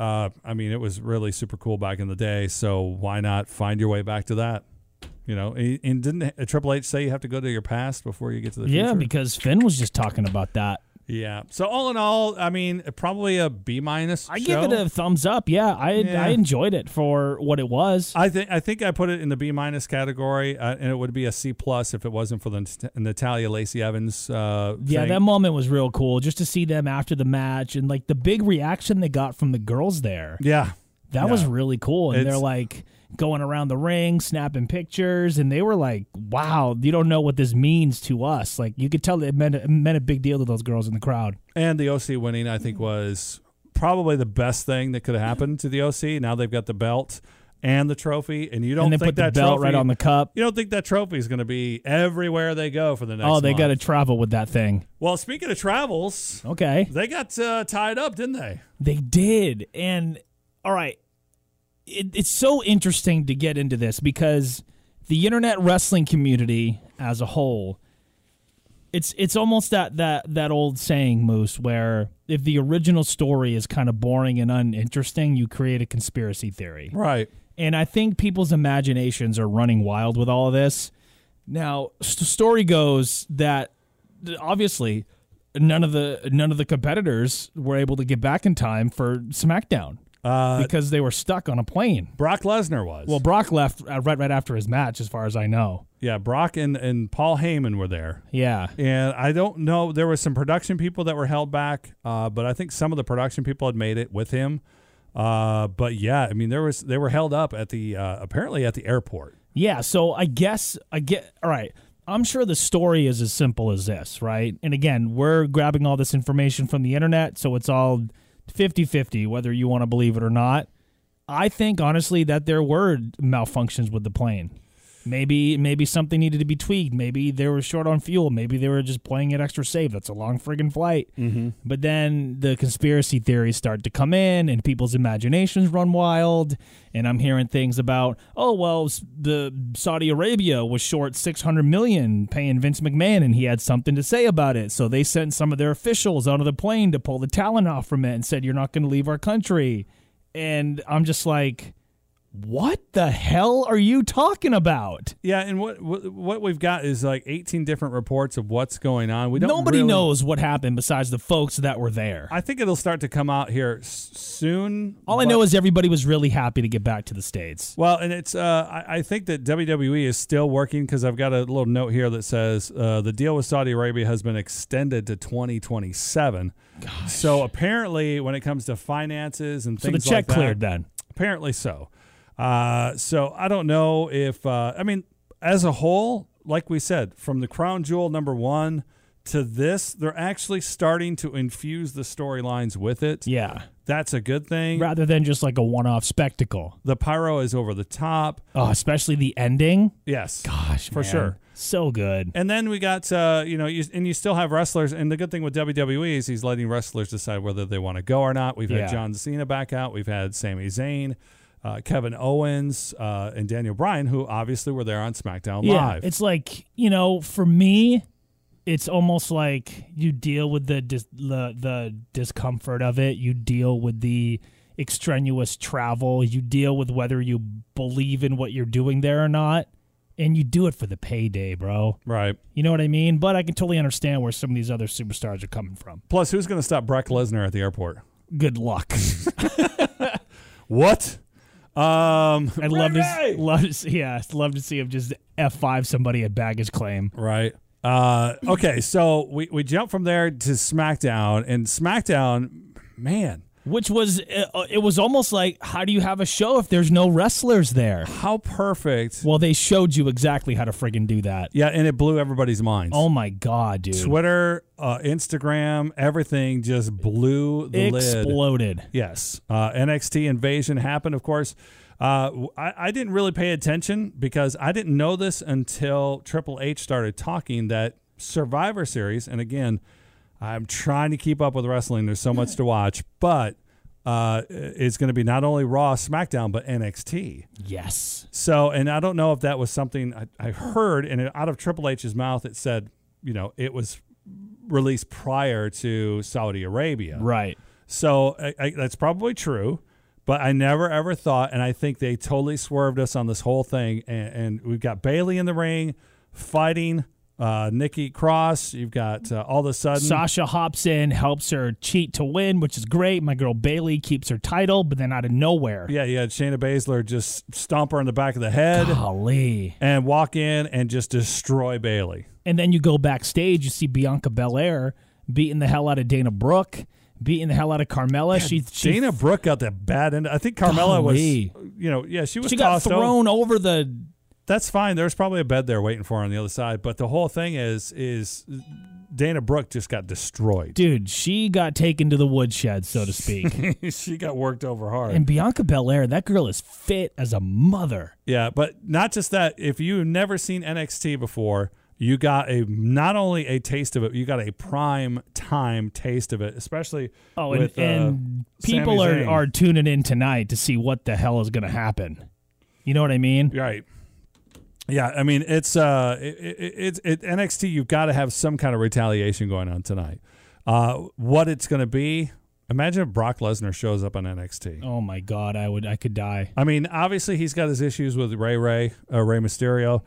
was really super cool back in the day, so why not find your way back to that? And didn't Triple H say you have to go to your past before you get to the future? Yeah, because Finn was just talking about that. Yeah. So all in all, I mean, probably a B-. I give it a thumbs up. Yeah, I enjoyed it for what it was. I think I put it in the B- category, and it would be a C+ if it wasn't for the Natalya Lacey Evans. Thing. That moment was real cool. Just to see them after the match and like the big reaction they got from the girls there. Yeah, that was really cool. And they're like going around the ring, snapping pictures, and they were like, wow, you don't know what this means to us. Like, you could tell it meant a big deal to those girls in the crowd. And the OC winning, I think, was probably the best thing that could have happened to the OC. Now they've got the belt. and the trophy, and you don't And then think put the that belt trophy, right on the cup. You don't think that trophy is going to be everywhere they go for the next Oh, they month. got to travel with that thing. Well, speaking of travels, Okay. they got tied up, didn't they? They did. And, all right, it's so interesting to get into this because the internet wrestling community as a whole, it's almost that old saying, Moose, where if the original story is kind of boring and uninteresting, you create a conspiracy theory. Right. And I think people's imaginations are running wild with all of this. Now, story goes that obviously none of the competitors were able to get back in time for SmackDown because they were stuck on a plane. Brock Lesnar was. Well, Brock left right after his match, as far as I know. Yeah, Brock and Paul Heyman were there. Yeah. And I don't know, there were some production people that were held back, but I think some of the production people had made it with him. But yeah, I mean, they were held up at the apparently at the airport. Yeah, so I get all right. I'm sure the story is as simple as this, right? And again, we're grabbing all this information from the internet, so it's all 50-50 whether you want to believe it or not. I think honestly that there were malfunctions with the plane. Maybe something needed to be tweaked. Maybe they were short on fuel. Maybe they were just playing it extra safe. That's a long friggin' flight. Mm-hmm. But then the conspiracy theories start to come in, and people's imaginations run wild. And I'm hearing things about, oh well, the Saudi Arabia was short $600 million paying Vince McMahon, and he had something to say about it. So they sent some of their officials onto the plane to pull the talent off from it and said, "You're not going to leave our country." And I'm just like, what the hell are you talking about? Yeah, and what we've got is like 18 different reports of what's going on. Nobody knows what happened besides the folks that were there. I think it'll start to come out here soon. All I know is everybody was really happy to get back to the States. Well, and it's I think that WWE is still working because I've got a little note here that says the deal with Saudi Arabia has been extended to 2027. Gosh. So apparently, when it comes to finances and things like that, so the check cleared then. Apparently so. So I don't know if I mean, as a whole, like we said, from the Crown Jewel #1 to this, they're actually starting to infuse the storylines with it. Yeah. That's a good thing. Rather than just like a one-off spectacle. The pyro is over the top. Oh, especially the ending. Yes. Gosh, for man. sure. So good. And then we got, you still have wrestlers. And the good thing with WWE is he's letting wrestlers decide whether they want to go or not. We've had John Cena back out. We've had Sami Zayn, Kevin Owens, and Daniel Bryan, who obviously were there on SmackDown Live. It's like, for me, it's almost like you deal with the discomfort of it. You deal with the extraneous travel. You deal with whether you believe in what you're doing there or not. And you do it for the payday, bro. Right. You know what I mean? But I can totally understand where some of these other superstars are coming from. Plus, who's going to stop Brock Lesnar at the airport? Good luck. What? I'd love to see him just F5 somebody at baggage claim. Right. Okay, so we jump from there to SmackDown, and SmackDown, man. Which was, it was almost like, how do you have a show if there's no wrestlers there? How perfect. Well, they showed you exactly how to friggin' do that. Yeah, and it blew everybody's minds. Oh, my God, dude. Twitter, Instagram, everything just blew the lid. Exploded. Yes. NXT Invasion happened, of course. I didn't really pay attention because I didn't know this until Triple H started talking that Survivor Series, and again, I'm trying to keep up with wrestling. There's so much to watch, but it's going to be not only Raw, SmackDown, but NXT. Yes. So, and I don't know if that was something I heard, and out of Triple H's mouth, it said, it was released prior to Saudi Arabia. Right. So that's probably true, but I never ever thought, and I think they totally swerved us on this whole thing. And we've got Bayley in the ring fighting Nikki Cross. You've got all of a sudden Sasha hops in, helps her cheat to win, which is great. My girl Bayley keeps her title, but then out of nowhere, you had Shayna Baszler just stomp her in the back of the head, golly, and walk in and just destroy Bayley. And then you go backstage, you see Bianca Belair beating the hell out of Dana Brooke, beating the hell out of Carmella. Dana Brooke got that bad end. I think Carmella was, she was she got thrown over That's fine. There's probably a bed there waiting for her on the other side. But the whole thing is Dana Brooke just got destroyed. Dude, she got taken to the woodshed, so to speak. She got worked over hard. And Bianca Belair, that girl is fit as a mother. Yeah, but not just that. If you've never seen NXT before, you got not only a taste of it, you got a prime time taste of it, especially with and people Sami Zayn. are tuning in tonight to see what the hell is going to happen. You know what I mean? Right. Yeah, I mean it's NXT. You've got to have some kind of retaliation going on tonight. What it's going to be? Imagine if Brock Lesnar shows up on NXT. Oh my God, I could die. I mean, obviously he's got his issues with Rey Mysterio.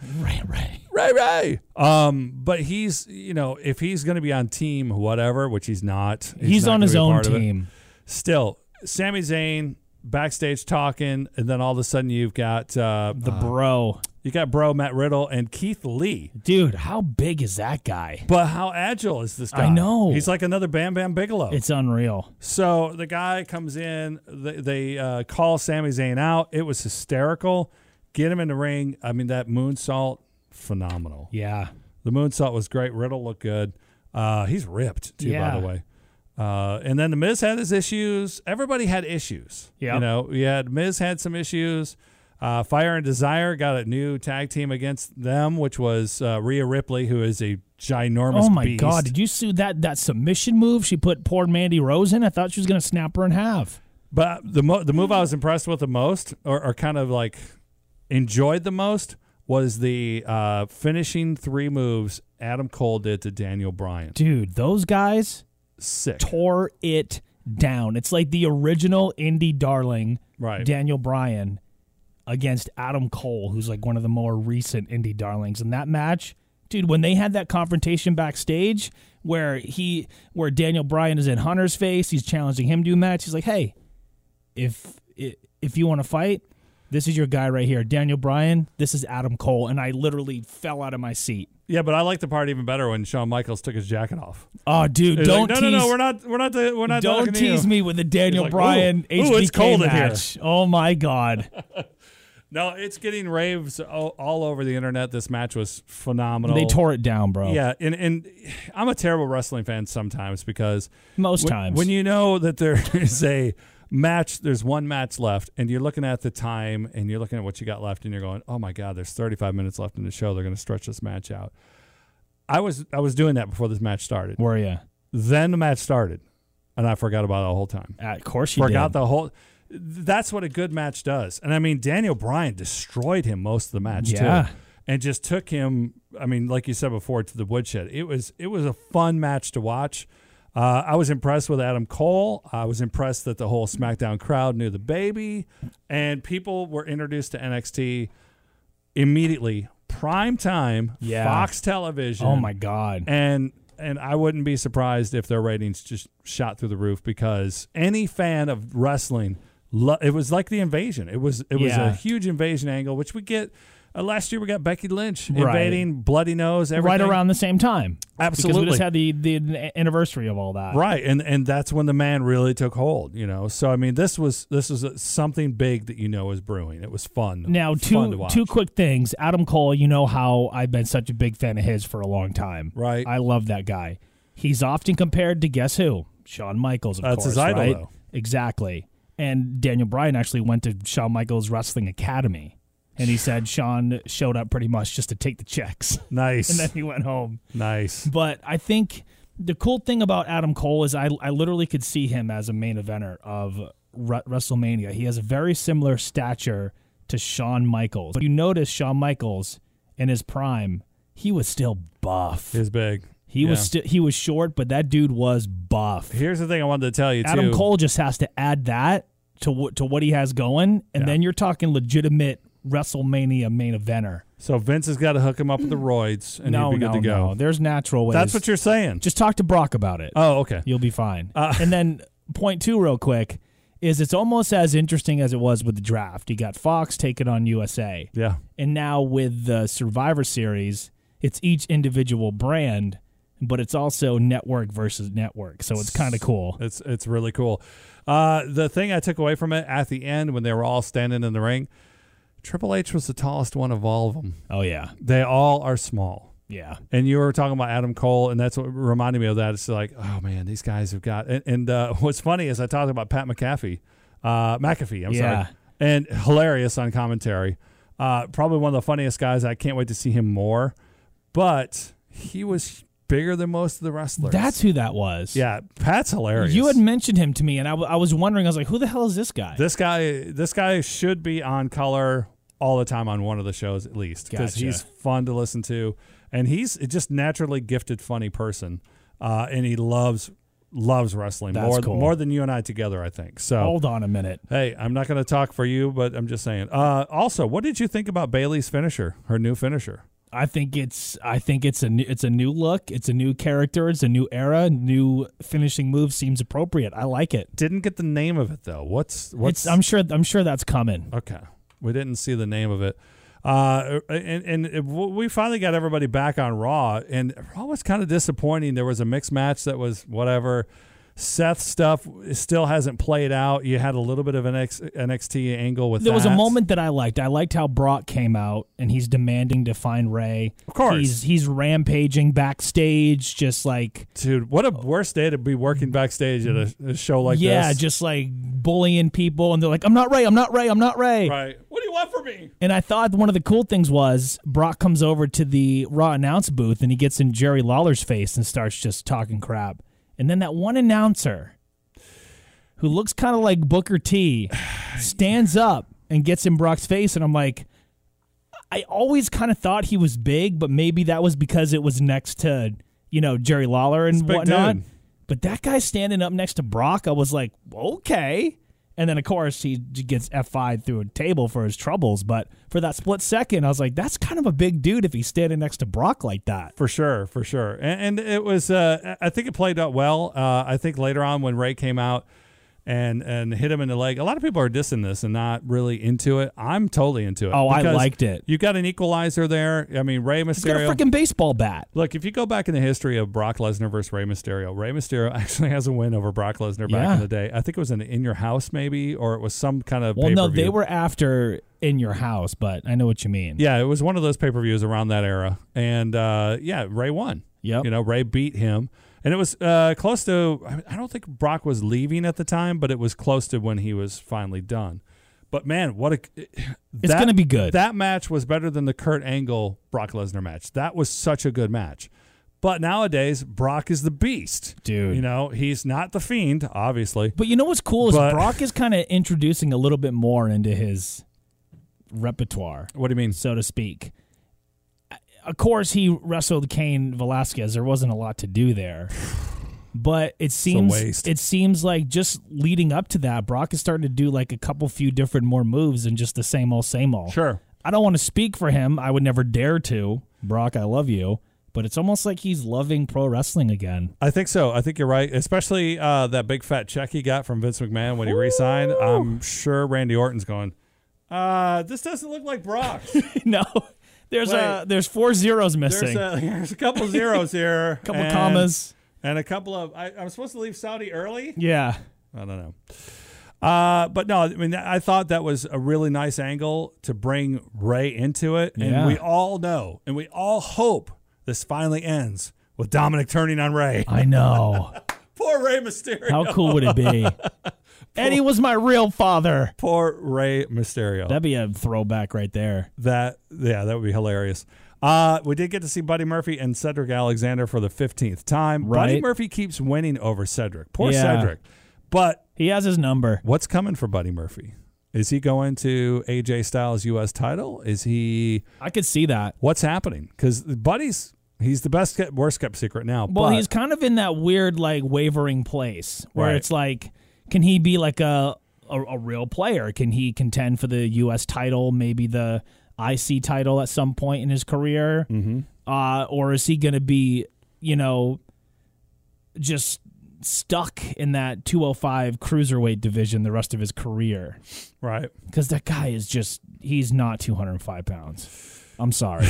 Ray. But he's, if he's going to be on team whatever, which he's not. He's not on gonna his be a own part of it. team. Still, Sami Zayn backstage talking, and then all of a sudden you've got The bro. You got bro Matt Riddle and Keith Lee. Dude, how big is that guy? But how agile is this guy? I know. He's like another Bam Bam Bigelow. It's unreal. So the guy comes in. They call Sami Zayn out. It was hysterical. Get him in the ring. I mean, that moonsault, phenomenal. Yeah. The moonsault was great. Riddle looked good. He's ripped, too, by the way. And then The Miz had his issues. Everybody had issues. Yep. Miz had some issues. Fire and Desire got a new tag team against them, which was Rhea Ripley, who is a ginormous beast. Oh, my God. Did you see that submission move she put poor Mandy Rose in? I thought she was going to snap her in half. But the move I was impressed with the most, or kind of like enjoyed the most, was the finishing 3 moves Adam Cole did to Daniel Bryan. Dude, those guys Sick. tore it down. It's like the original indie darling, Right. Daniel Bryan, against Adam Cole, who's like one of the more recent indie darlings. And that match, dude, when they had that confrontation backstage where Daniel Bryan is in Hunter's face, he's challenging him to a match. He's like, hey, if you want to fight, this is your guy right here. Daniel Bryan, this is Adam Cole. And I literally fell out of my seat. Yeah, but I like the part even better when Shawn Michaels took his jacket off. Oh, dude, He's don't like, tease. No, we're not. Don't talking to tease you. me with the Daniel He's like, Bryan ooh, HBK it's cold in here. match. Oh, my God. No, it's getting raves all over the internet. This match was phenomenal. They tore it down, bro. Yeah, and I'm a terrible wrestling fan sometimes because Most times. when you know that there is a match, there's one match left, and you're looking at the time and you're looking at what you got left, and you're going, "Oh my God, there's 35 minutes left in the show. They're going to stretch this match out." I was doing that before this match started. Were you? Then the match started, and I forgot about it the whole time. Of course you Forgot did. the whole. That's what a good match does. And I mean, Daniel Bryan destroyed him most of the match Yeah. too, and just took him. I mean, like you said before, to the woodshed. It was a fun match to watch. I was impressed with Adam Cole. I was impressed that the whole SmackDown crowd knew the baby, and people were introduced to NXT immediately. Prime time, Yeah. Fox Television. Oh, my God. And I wouldn't be surprised if their ratings just shot through the roof because any fan of wrestling, it was like the invasion. It was Yeah. a huge invasion angle, which we get. Last year we got Becky Lynch Right. invading, bloody nose, everything. Right around the same time. Absolutely. Because we just had the anniversary of all that. Right, and that's when the man really took hold, So I mean, this was something big that is brewing. It was fun. Now, fun to watch. two quick things. Adam Cole, you know how I've been such a big fan of his for a long time. Right. I love that guy. He's often compared to guess who? Shawn Michaels, of That's course. his idol, right? though. Exactly. And Daniel Bryan actually went to Shawn Michaels Wrestling Academy. And he said Shawn showed up pretty much just to take the checks. Nice. And then he went home. Nice. But I think the cool thing about Adam Cole is I literally could see him as a main eventer of WrestleMania. He has a very similar stature to Shawn Michaels. But you notice Shawn Michaels in his prime, he was still buff. He was big. He was short, but that dude was buff. Here's the thing I wanted to tell you, Adam too. Cole just has to add that to what he has going, and then you're talking legitimate WrestleMania main eventer. So Vince has got to hook him up with the roids, and he'll be good to go. No. There's natural ways. That's what you're saying. Just talk to Brock about it. Oh, okay. You'll be fine. And then point 2 real quick is it's almost as interesting as it was with the draft. You got Fox taking on USA. Yeah. And now with the Survivor Series, it's each individual brand, but it's also network versus network. So it's kind of cool. It's really cool. The thing I took away from it at the end when they were all standing in the ring, Triple H was the tallest one of all of them. Oh, yeah. They all are small. Yeah. And you were talking about Adam Cole, and that's what reminded me of that. It's like, oh man, these guys have got. And what's funny is I talked about Pat McAfee, I'm sorry, and hilarious on commentary. Probably one of the funniest guys. I can't wait to see him more. But he was bigger than most of the wrestlers. That's who that was. Yeah, Pat's hilarious. You had mentioned him to me, and I was wondering. I was like, who the hell is this guy? This guy should be on color all the time on one of the shows at least, because he's fun to listen to, and he's just naturally gifted, funny person, and he loves wrestling more than you and I together, I think. So hold on a minute. Hey, I'm not going to talk for you, but I'm just saying. Also, what did you think about Bayley's finisher, her new finisher? I think it's a new look. It's a new character. It's a new era. New finishing move seems appropriate. I like it. Didn't get the name of it though. What's? I'm sure that's coming. Okay. We didn't see the name of it. And we finally got everybody back on Raw, and Raw was kind of disappointing. There was a mixed match that was whatever. Seth stuff still hasn't played out. You had a little bit of an NXT angle with that. There was a moment that I liked. I liked how Brock came out, and he's demanding to find Ray. Of course. He's rampaging backstage, just like... Dude, what a worse day to be working backstage at a show like this. Yeah, just like bullying people, and they're like, I'm not Ray, I'm not Ray, I'm not Ray. Right. What do you want from me? And I thought one of the cool things was Brock comes over to the Raw announce booth, and he gets in Jerry Lawler's face and starts just talking crap. And then that one announcer who looks kind of like Booker T stands up and gets in Brock's face. And I'm like, I always kind of thought he was big, but maybe that was because it was next to, Jerry Lawler and whatnot. Dude. But that guy standing up next to Brock, I was like, okay. And then, of course, he gets F5'd through a table for his troubles. But for that split second, I was like, that's kind of a big dude if he's standing next to Brock like that. For sure. And it was, I think it played out well. I think later on when Ray came out and hit him in the leg, a lot of people are dissing this and not really into it. I'm totally into it. Oh, I liked it. You got an equalizer there. I mean, Rey Mysterio. He's got a freaking baseball bat. Look, if you go back in the history of Brock Lesnar versus Rey Mysterio actually has a win over Brock Lesnar back in the day. I think it was in your house maybe, or it was some kind of pay-per-view. No, they were after In Your House, but I know what you mean. Yeah, it was one of those pay-per-views around that era. And, Ray won. Yep. Ray beat him. And it was close to, I don't think Brock was leaving at the time, but it was close to when he was finally done. But man, it's going to be good. That match was better than the Kurt Angle Brock Lesnar match. That was such a good match. But nowadays, Brock is the beast. Dude. He's not the Fiend, obviously. But what's cool is Brock is kind of introducing a little bit more into his repertoire. What do you mean? So to speak. Of course, he wrestled Cain Velasquez. There wasn't a lot to do there. But it seems like just leading up to that, Brock is starting to do like a few different more moves than just the same old, same old. Sure. I don't want to speak for him. I would never dare to. Brock, I love you. But it's almost like he's loving pro wrestling again. I think so. I think you're right. Especially that big fat check he got from Vince McMahon when he re-signed. I'm sure Randy Orton's going, this doesn't look like Brock. No. There's 4 zeros missing. There's a couple zeros here. A couple commas. And a couple of... I'm supposed to leave Saudi early? Yeah. I don't know. But no, I mean, I thought that was a really nice angle to bring Ray into it. And we all know, and we all hope this finally ends with Dominic turning on Ray. I know. Poor Rey Mysterio. How cool would it be? Eddie was my real father. Poor Rey Mysterio. That'd be a throwback right there. That would be hilarious. We did get to see Buddy Murphy and Cedric Alexander for the 15th time. Right. Buddy Murphy keeps winning over Cedric. Poor Cedric. But he has his number. What's coming for Buddy Murphy? Is he going to AJ Styles' U.S. title? Is he... I could see that. What's happening? Because he's the worst kept secret now. Well, he's kind of in that weird, like, wavering place where it's like, can he be like a real player? Can he contend for the U.S. title, maybe the IC title at some point in his career? Mm-hmm. Or is he going to be, just stuck in that 205 cruiserweight division the rest of his career? Right. Because that guy is he's not 205 pounds. I'm sorry.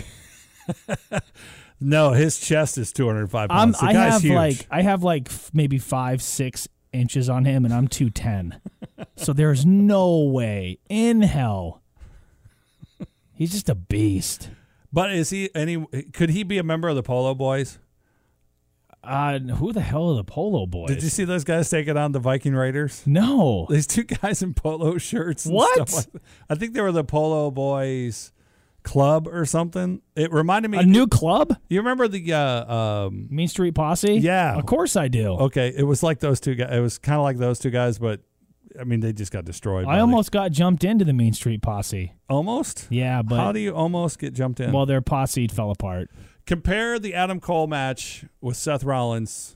No, his chest is 205 pounds. The guy's huge. I have maybe 5-6 inches on him, and I'm 210. So there's no way in hell. He's just a beast. But is he any? Could he be a member of the Polo Boys? Who the hell are the Polo Boys? Did you see those guys taking on the Viking Raiders? No. These two guys in polo shirts. And What? stuff like that. I think they were the Polo Boys Club or something. It reminded me. A new club? You remember the Mean Street Posse? Yeah. Of course I do. Okay, it was like those two guys. It was kind of like those two guys, but I mean, they just got destroyed. I almost got jumped into the Mean Street Posse. Almost? Yeah, but How do you almost get jumped in? well, their posse fell apart. Compare the Adam Cole match with Seth Rollins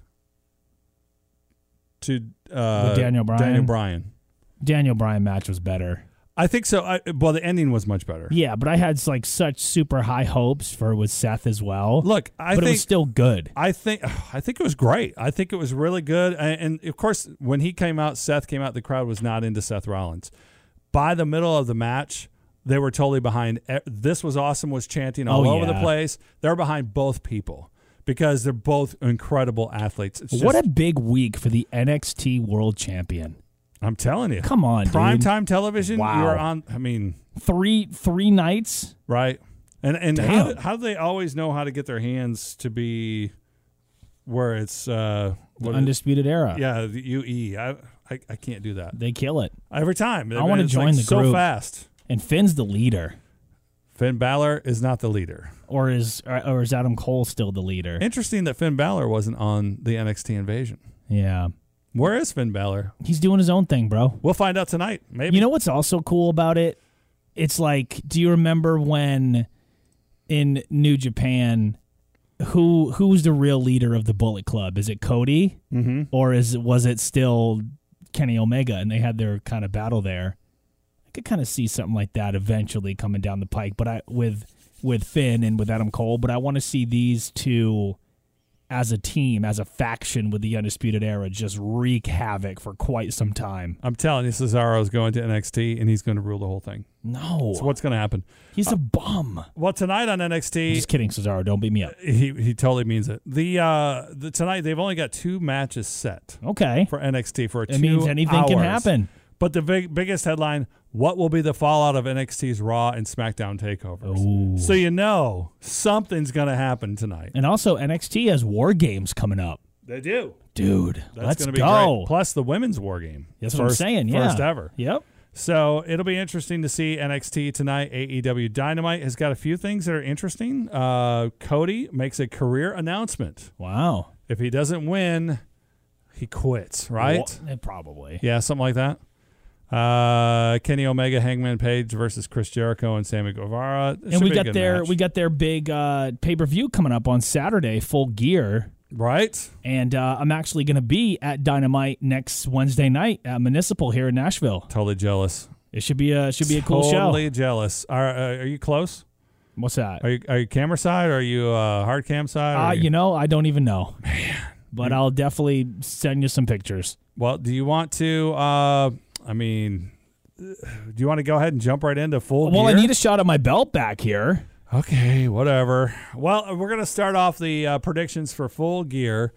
to With Daniel Bryan. Daniel Bryan match was better. I think so. Well, the ending was much better. Yeah, but I had like such super high hopes for with Seth as well. Look, but it was still good. I think it was great. I think it was really good. And of course, when he came out, Seth came out. The crowd was not into Seth Rollins. By the middle of the match, they were totally behind. This was awesome. Was chanting all over the place. They're behind both people because they're both incredible athletes. What a big week for the NXT World Champion. I'm telling you. Come on, Primetime television, Wow. you're on, I mean. Three nights? Right. And how do they always know how to get their hands to be where it's. Undisputed Era. Yeah, the UE. I can't do that. They kill it. Every time. I want to join the so group. fast. And Finn's the leader. Finn Balor is not the leader. Or is Adam Cole still the leader? Interesting that Finn Balor wasn't on the NXT Invasion. Yeah. Where is Finn Balor? He's doing his own thing, bro. We'll find out tonight. Maybe. You know what's also cool about it? It's like, do you remember when in New Japan, who's the real leader of the Bullet Club? Is it Cody? Mm-hmm. Or was it still Kenny Omega? And they had their kind of battle there. I could kind of see something like that eventually coming down the pike, but with Finn and with Adam Cole. But I want to see these two as a team, as a faction with the Undisputed Era, just wreak havoc for quite some time. I'm telling you, Cesaro's going to NXT, and he's going to rule the whole thing. No. That's what's going to happen. He's a bum. Well, tonight on NXT... Just kidding, Cesaro. Don't beat me up. He totally means it. The tonight, they've only got 2 matches set. Okay. For NXT for 2 hours. It means anything can happen. But the biggest headline, what will be the fallout of NXT's Raw and SmackDown takeovers? Ooh. So you know something's going to happen tonight. And also, NXT has War Games coming up. They do. Dude, That's let's gonna be go. Great. Plus the women's War Game. That's what I'm saying, yeah. First ever. Yep. So it'll be interesting to see NXT tonight. AEW Dynamite has got a few things that are interesting. Cody makes a career announcement. Wow. If he doesn't win, he quits, right? Probably. Yeah, something like that. Kenny Omega, Hangman Page versus Chris Jericho and Sammy Guevara. And we got their big pay-per-view coming up on Saturday, Full Gear. Right. And I'm actually going to be at Dynamite next Wednesday night at Municipal here in Nashville. Totally jealous. It should be a cool show. Totally jealous. Are you close? What's that? Are you camera side or are you hard cam side? I don't even know. Man. But I'll definitely send you some pictures. Well, do you want to do you want to go ahead and jump right into Full Gear? Well, I need a shot at my belt back here. Okay, whatever. Well, we're going to start off the predictions for Full Gear.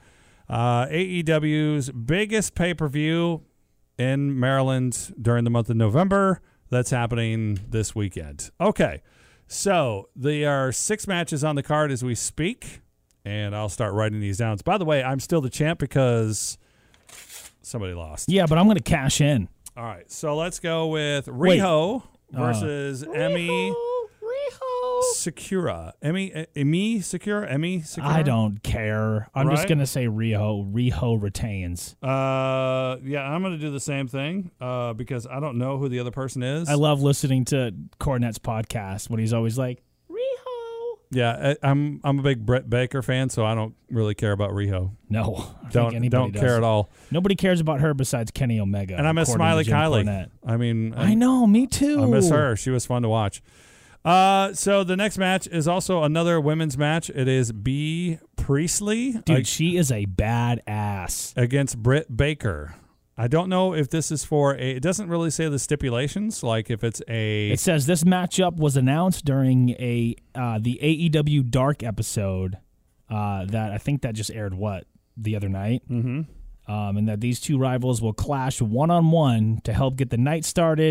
AEW's biggest pay-per-view in Maryland during the month of November. That's happening this weekend. Okay, so there are 6 matches on the card as we speak, and I'll start writing these down. By the way, I'm still the champ because somebody lost. Yeah, but I'm going to cash in. All right, so let's go with Riho versus Emi Sakura. Emi Sakura? I don't care. I'm just going to say Riho. Riho retains. Yeah, I'm going to do the same thing because I don't know who the other person is. I love listening to Cornette's podcast when he's always like, Riho. Yeah, I'm a big Britt Baker fan, so I don't really care about Riho. No, don't care at all. Nobody cares about her besides Kenny Omega. And I miss Smiley Kylie. I know, me too. I miss her. She was fun to watch. So the next match is also another women's match. It is Bea Priestley. Dude, she is a badass. Against Britt Baker. I don't know if this is it doesn't really say the stipulations, like if it's a... It says this matchup was announced during the AEW Dark episode that I think that just aired, the other night? Mm-hmm. And that these two rivals will clash one-on-one to help get the night started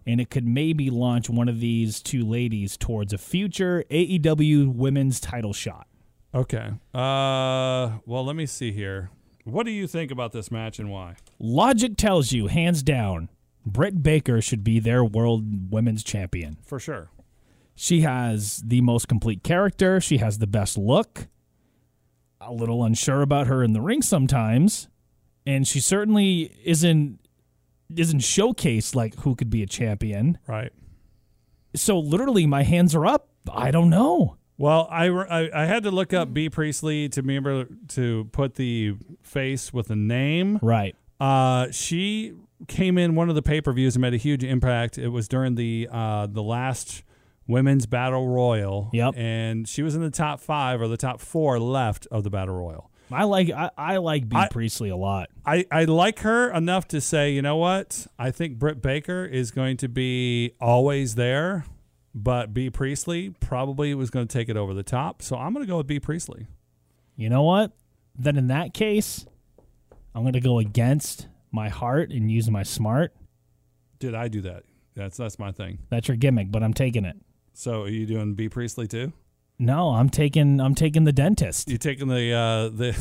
and it could maybe launch one of these two ladies towards a future AEW women's title shot. Okay. Well, let me see here. What do you think about this match and why? Logic tells you, hands down, Britt Baker should be their world women's champion. For sure. She has the most complete character. She has the best look. A little unsure about her in the ring sometimes. And she certainly isn't showcased like who could be a champion. Right. So literally my hands are up. I don't know. Well, I had to look up B. Priestley to remember to put the face with a name. Right. She came in one of the pay-per-views and made a huge impact. It was during the last Women's Battle Royal. Yep. And she was in the top 5 or the top 4 left of the Battle Royal. I like B. Priestley a lot. I like her enough to say, you know what? I think Britt Baker is going to be always there, but B. Priestley probably was going to take it over the top. So I'm going to go with B. Priestley. You know what? Then in that case, I'm going to go against my heart and use my smart. Did I do that? That's my thing. That's your gimmick, but I'm taking it. So are you doing B. Priestley too? No, I'm taking the dentist. You taking the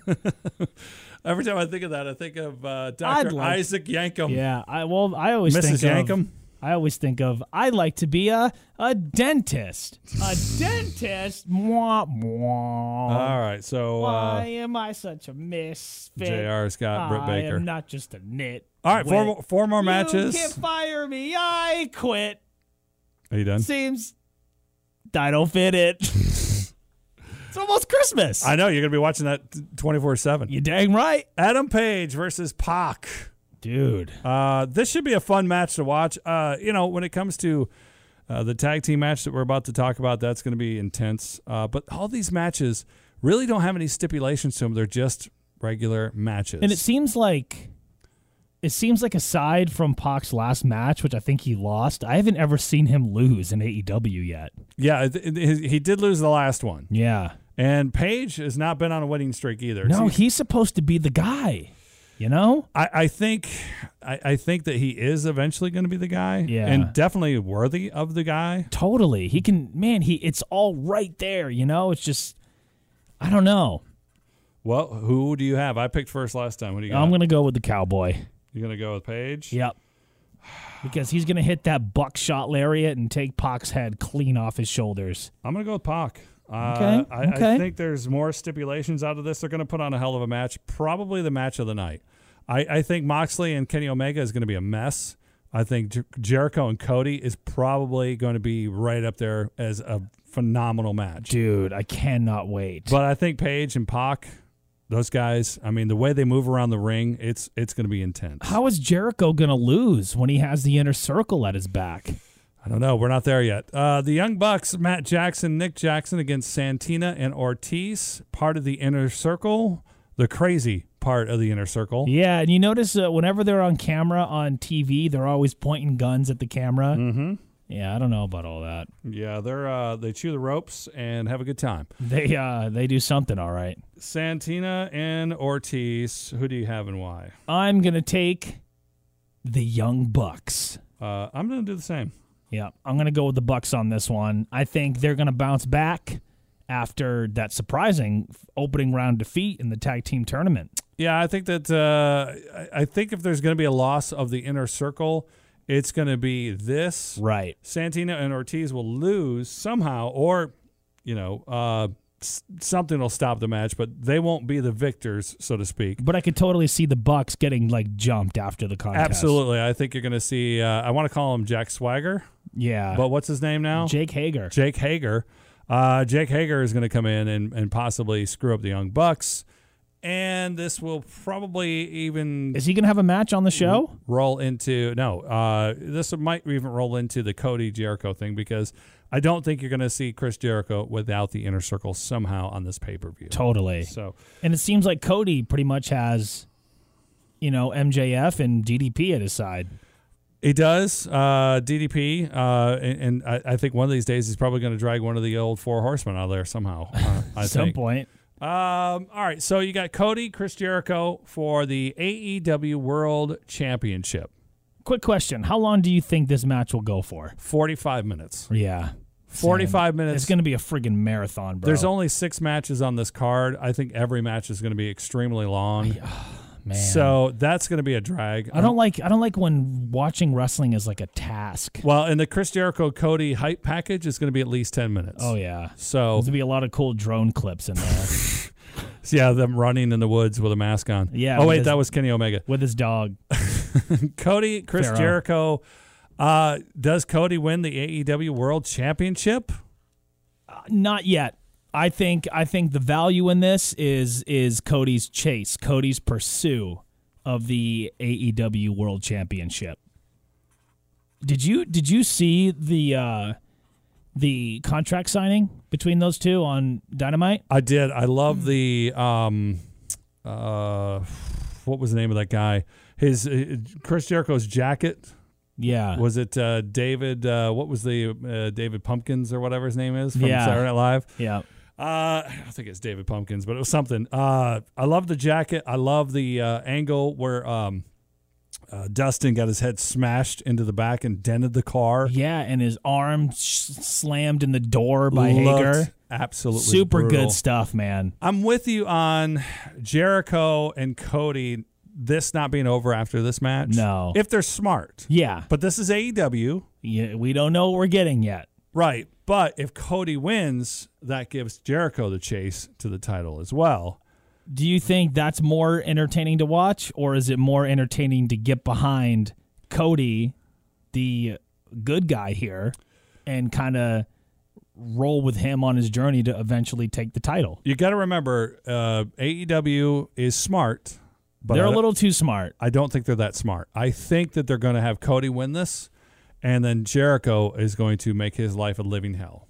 every time I think of that, I think of Dr. Isaac Yankem. Yeah, I always Mrs. think Yankem. I always think of I'd like to be a dentist. A dentist. Mwah, mwah. All right, so why am I such a misfit? JR's got Britt Baker. I am not just a nit. All right, four more matches. You can't fire me. I quit. Are you done? Seems I don't fit it. It's almost Christmas. I know you're gonna be watching that 24/7. You dang right. Adam Page versus Pac. Dude. This should be a fun match to watch. When it comes to the tag team match that we're about to talk about, that's going to be intense. But all these matches really don't have any stipulations to them. They're just regular matches. And it seems like aside from Pac's last match, which I think he lost, I haven't ever seen him lose in AEW yet. Yeah, he did lose the last one. Yeah. And Page has not been on a winning streak either. No, he's supposed to be the guy. You know, I think that he is eventually going to be the guy, and definitely worthy of the guy. Totally, he can. Man, it's all right there. You know, it's just I don't know. Well, who do you have? I picked first last time. What do you got? I'm going to go with the Cowboy. You're going to go with Page? Yep. Because he's going to hit that buckshot lariat and take Pac's head clean off his shoulders. I'm going to go with Pac. Okay. I think there's more stipulations out of this. They're going to put on a hell of a match, probably the match of the night. I think Moxley and Kenny Omega is going to be a mess. I think Jericho and Cody is probably going to be right up there as a phenomenal match. Dude, I cannot wait. But I think Page and Pac, those guys, I mean, the way they move around the ring, it's going to be intense. How is Jericho going to lose when he has the Inner Circle at his back? I don't know. We're not there yet. The Young Bucks, Matt Jackson, Nick Jackson against Santina and Ortiz, part of the Inner Circle, the crazy part of the Inner Circle. Yeah, and you notice whenever they're on camera on TV, they're always pointing guns at the camera. Mm-hmm. Yeah, I don't know about all that. Yeah, they chew the ropes and have a good time. They do something all right. Santina and Ortiz, who do you have and why? I'm going to take the Young Bucks. I'm going to do the same. Yeah, I'm going to go with the Bucks on this one. I think they're going to bounce back after that surprising opening round defeat in the tag team tournament. Yeah, I think that I think if there's going to be a loss of the Inner Circle, it's going to be this. Right. Santina and Ortiz will lose somehow, or something will stop the match, but they won't be the victors, so to speak. But I could totally see the Bucks getting jumped after the contest. Absolutely. I think you're going to see, I want to call him Jack Swagger. Yeah. But what's his name now? Jake Hager. Jake Hager. Jake Hager is going to come in and possibly screw up the Young Bucks. And this will probably even... Is he going to have a match on the show? Roll into... No. This might even roll into the Cody Jericho thing, because I don't think you're going to see Chris Jericho without the Inner Circle somehow on this pay-per-view. Totally. So, and it seems like Cody pretty much has, MJF and DDP at his side. He does, DDP, and I think one of these days he's probably going to drag one of the old Four Horsemen out of there somehow. At some point. All right, so you got Cody, Chris Jericho for the AEW World Championship. Quick question. How long do you think this match will go for? 45 minutes. Yeah. 45 minutes. It's going to be a friggin' marathon, bro. There's only 6 matches on this card. I think every match is going to be extremely long. Man. So that's going to be a drag. I don't like when watching wrestling is like a task. Well, and the Chris Jericho Cody hype package is going to be at least 10 minutes. Oh yeah. So there's going to be a lot of cool drone clips in there. yeah, them running in the woods with a mask on. Yeah. Oh wait, that was Kenny Omega with his dog. Cody, Chris Pharaoh. Jericho. Does Cody win the AEW World Championship? Not yet. I think the value in this is Cody's chase, Cody's pursue of the AEW World Championship. Did you see the contract signing between those two on Dynamite? I did. I love the what was the name of that guy? His Chris Jericho's jacket. Yeah. Was it David? What was the David Pumpkins or whatever his name is from Yeah. Saturday Night Live? Yeah. I don't think it's David Pumpkins, but it was something. I love the jacket. I love the angle where Dustin got his head smashed into the back and dented the car. Yeah, and his arm slammed in the door by Hager. Absolutely Super brutal. good stuff, man. I'm with you on Jericho and Cody, this not being over after this match. No. If they're smart. Yeah. But this is AEW. Yeah, we don't know what we're getting yet. Right. But if Cody wins, that gives Jericho the chase to the title as well. Do you think that's more entertaining to watch, or is it more entertaining to get behind Cody, the good guy here, and kind of roll with him on his journey to eventually take the title? You got to remember, AEW is smart. But They're a little too smart. I don't think they're that smart. I think that they're going to have Cody win this, and then Jericho is going to make his life a living hell.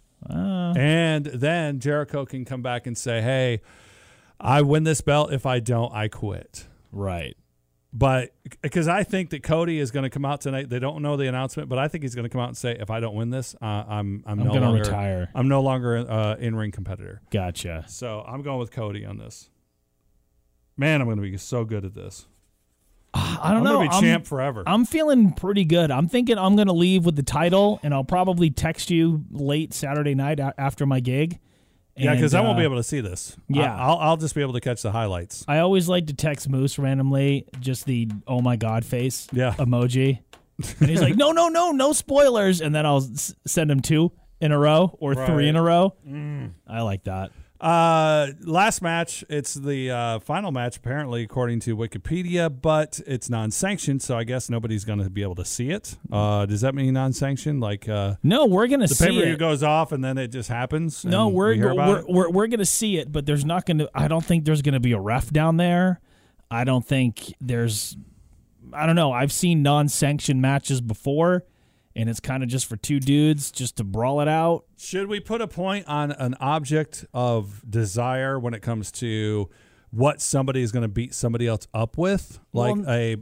And then Jericho can come back and say, hey, I win this belt. If I don't, I quit. Right. But because I think that Cody is going to come out tonight. They don't know the announcement, but I think he's going to come out and say, if I don't win this, I'm no going to longer retire. I'm no longer an in-ring competitor. Gotcha. So I'm going with Cody on this. Man, I'm going to be so good at this. I don't know. I'm going to be champ forever. I'm feeling pretty good. I'm thinking I'm going to leave with the title, and I'll probably text you late Saturday night after my gig. Yeah, because I won't be able to see this. Yeah. I'll just be able to catch the highlights. I always like to text Moose randomly, just the oh my God face emoji. And he's like, no spoilers. And then I'll send him 2 in a row or 3 in a row. I like that. Last match, it's the final match, apparently, according to Wikipedia, but it's non-sanctioned, so I guess nobody's going to be able to see it. Does that mean non-sanctioned? Like, no, we're going to see it. The pay-per-view goes off, and then it just happens? No, we're going to see it, but there's not going to. I don't think there's going to be a ref down there. I don't think there's. I don't know. I've seen non-sanctioned matches before. And it's kind of just for 2 dudes just to brawl it out. Should we put a point on an object of desire when it comes to what somebody is going to beat somebody else up with? Like a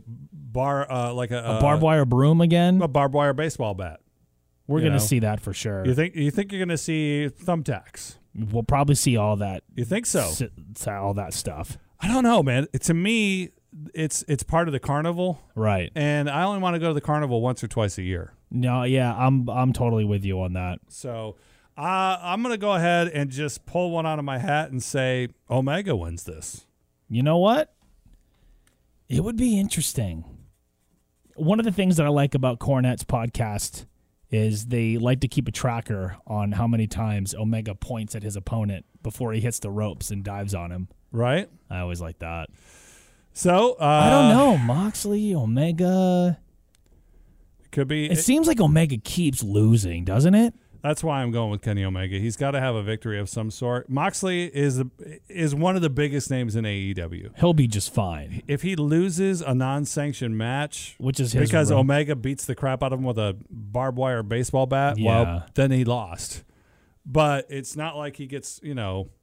barbed wire broom again? A barbed wire baseball bat. We're going to see that for sure. You think you're going to see thumbtacks? We'll probably see all that. You think so? All that stuff. I don't know, man. To me, it's part of the carnival. Right. And I only want to go to the carnival once or twice a year. No, yeah, I'm totally with you on that. So I'm going to go ahead and just pull one out of my hat and say Omega wins this. You know what? It would be interesting. One of the things that I like about Cornette's podcast is they like to keep a tracker on how many times Omega points at his opponent before he hits the ropes and dives on him. Right? I always like that. So I don't know. Moxley, Omega... Could be. It seems like Omega keeps losing, doesn't it? That's why I'm going with Kenny Omega. He's got to have a victory of some sort. Moxley is one of the biggest names in AEW. He'll be just fine. If he loses a non-sanctioned match, which is his because Omega beats the crap out of him with a barbed wire baseball bat, well, then he lost. But it's not like he gets, in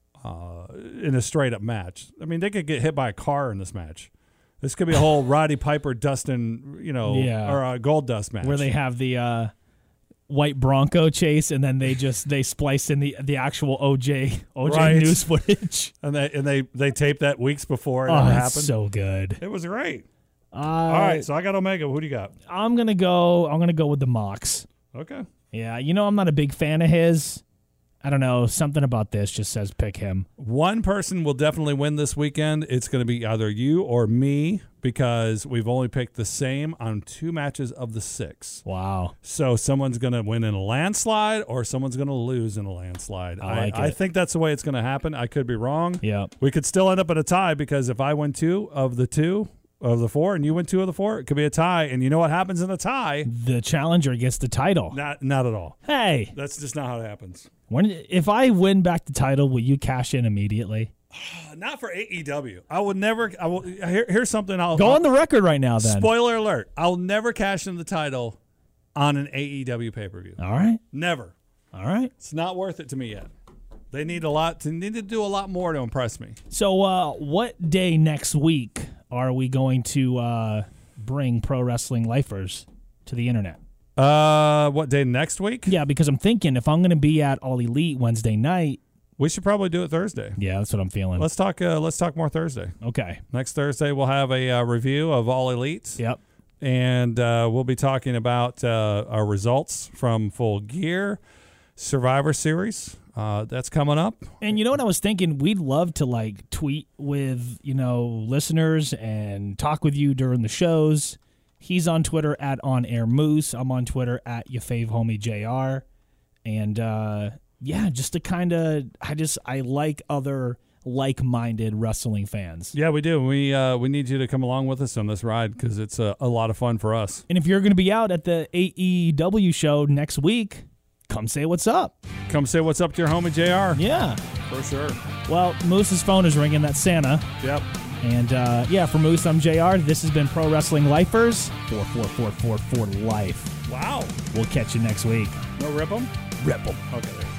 a straight-up match. I mean, they could get hit by a car in this match. This could be a whole Roddy Piper, Dustin, or a Gold Dust match. Where they have the white Bronco chase, and then they splice in the actual OJ news footage. And they taped that weeks before it ever happened. So good. It was great. All right, so I got Omega. Who do you got? I'm gonna go with the Mox. Okay. Yeah, I'm not a big fan of his. I don't know. Something about this just says pick him. One person will definitely win this weekend. It's going to be either you or me because we've only picked the same on 2 matches of the 6. Wow. So someone's going to win in a landslide or someone's going to lose in a landslide. I think that's the way it's going to happen. I could be wrong. Yeah. We could still end up in a tie because if I win 2 of the 4 and you win 2 of the 4, it could be a tie. And you know what happens in a tie? The challenger gets the title. Not at all. Hey. That's just not how it happens. If I win back the title, will you cash in immediately? Not for AEW. I will never. Here's something I'll go on the record right now. Then spoiler alert: I'll never cash in the title on an AEW pay-per-view. All right, never. All right, it's not worth it to me yet. They need to do a lot more to impress me. So, what day next week are we going to bring Pro Wrestling Lifers to the internet? What day next week? Yeah, because I'm thinking if I'm going to be at All Elite Wednesday night, we should probably do it Thursday. Yeah, that's what I'm feeling. Let's talk more Thursday. Okay. Next Thursday we'll have a review of All Elite. Yep. And we'll be talking about our results from Full Gear, Survivor Series. That's coming up. And you know what I was thinking? We'd love to tweet with listeners and talk with you during the shows. He's on Twitter at OnAirMoose. I'm on Twitter at YourFaveHomieJR. And just to kind of, I like other like-minded wrestling fans. Yeah, we do. We need you to come along with us on this ride because it's a lot of fun for us. And if you're going to be out at the AEW show next week, come say what's up. Come say what's up to your homie JR. Yeah. For sure. Well, Moose's phone is ringing. That's Santa. Yep. And, for Moose, I'm JR. This has been Pro Wrestling Lifers. 44444 life. Wow. We'll catch you next week. No rip 'em? Rip 'em. Okay.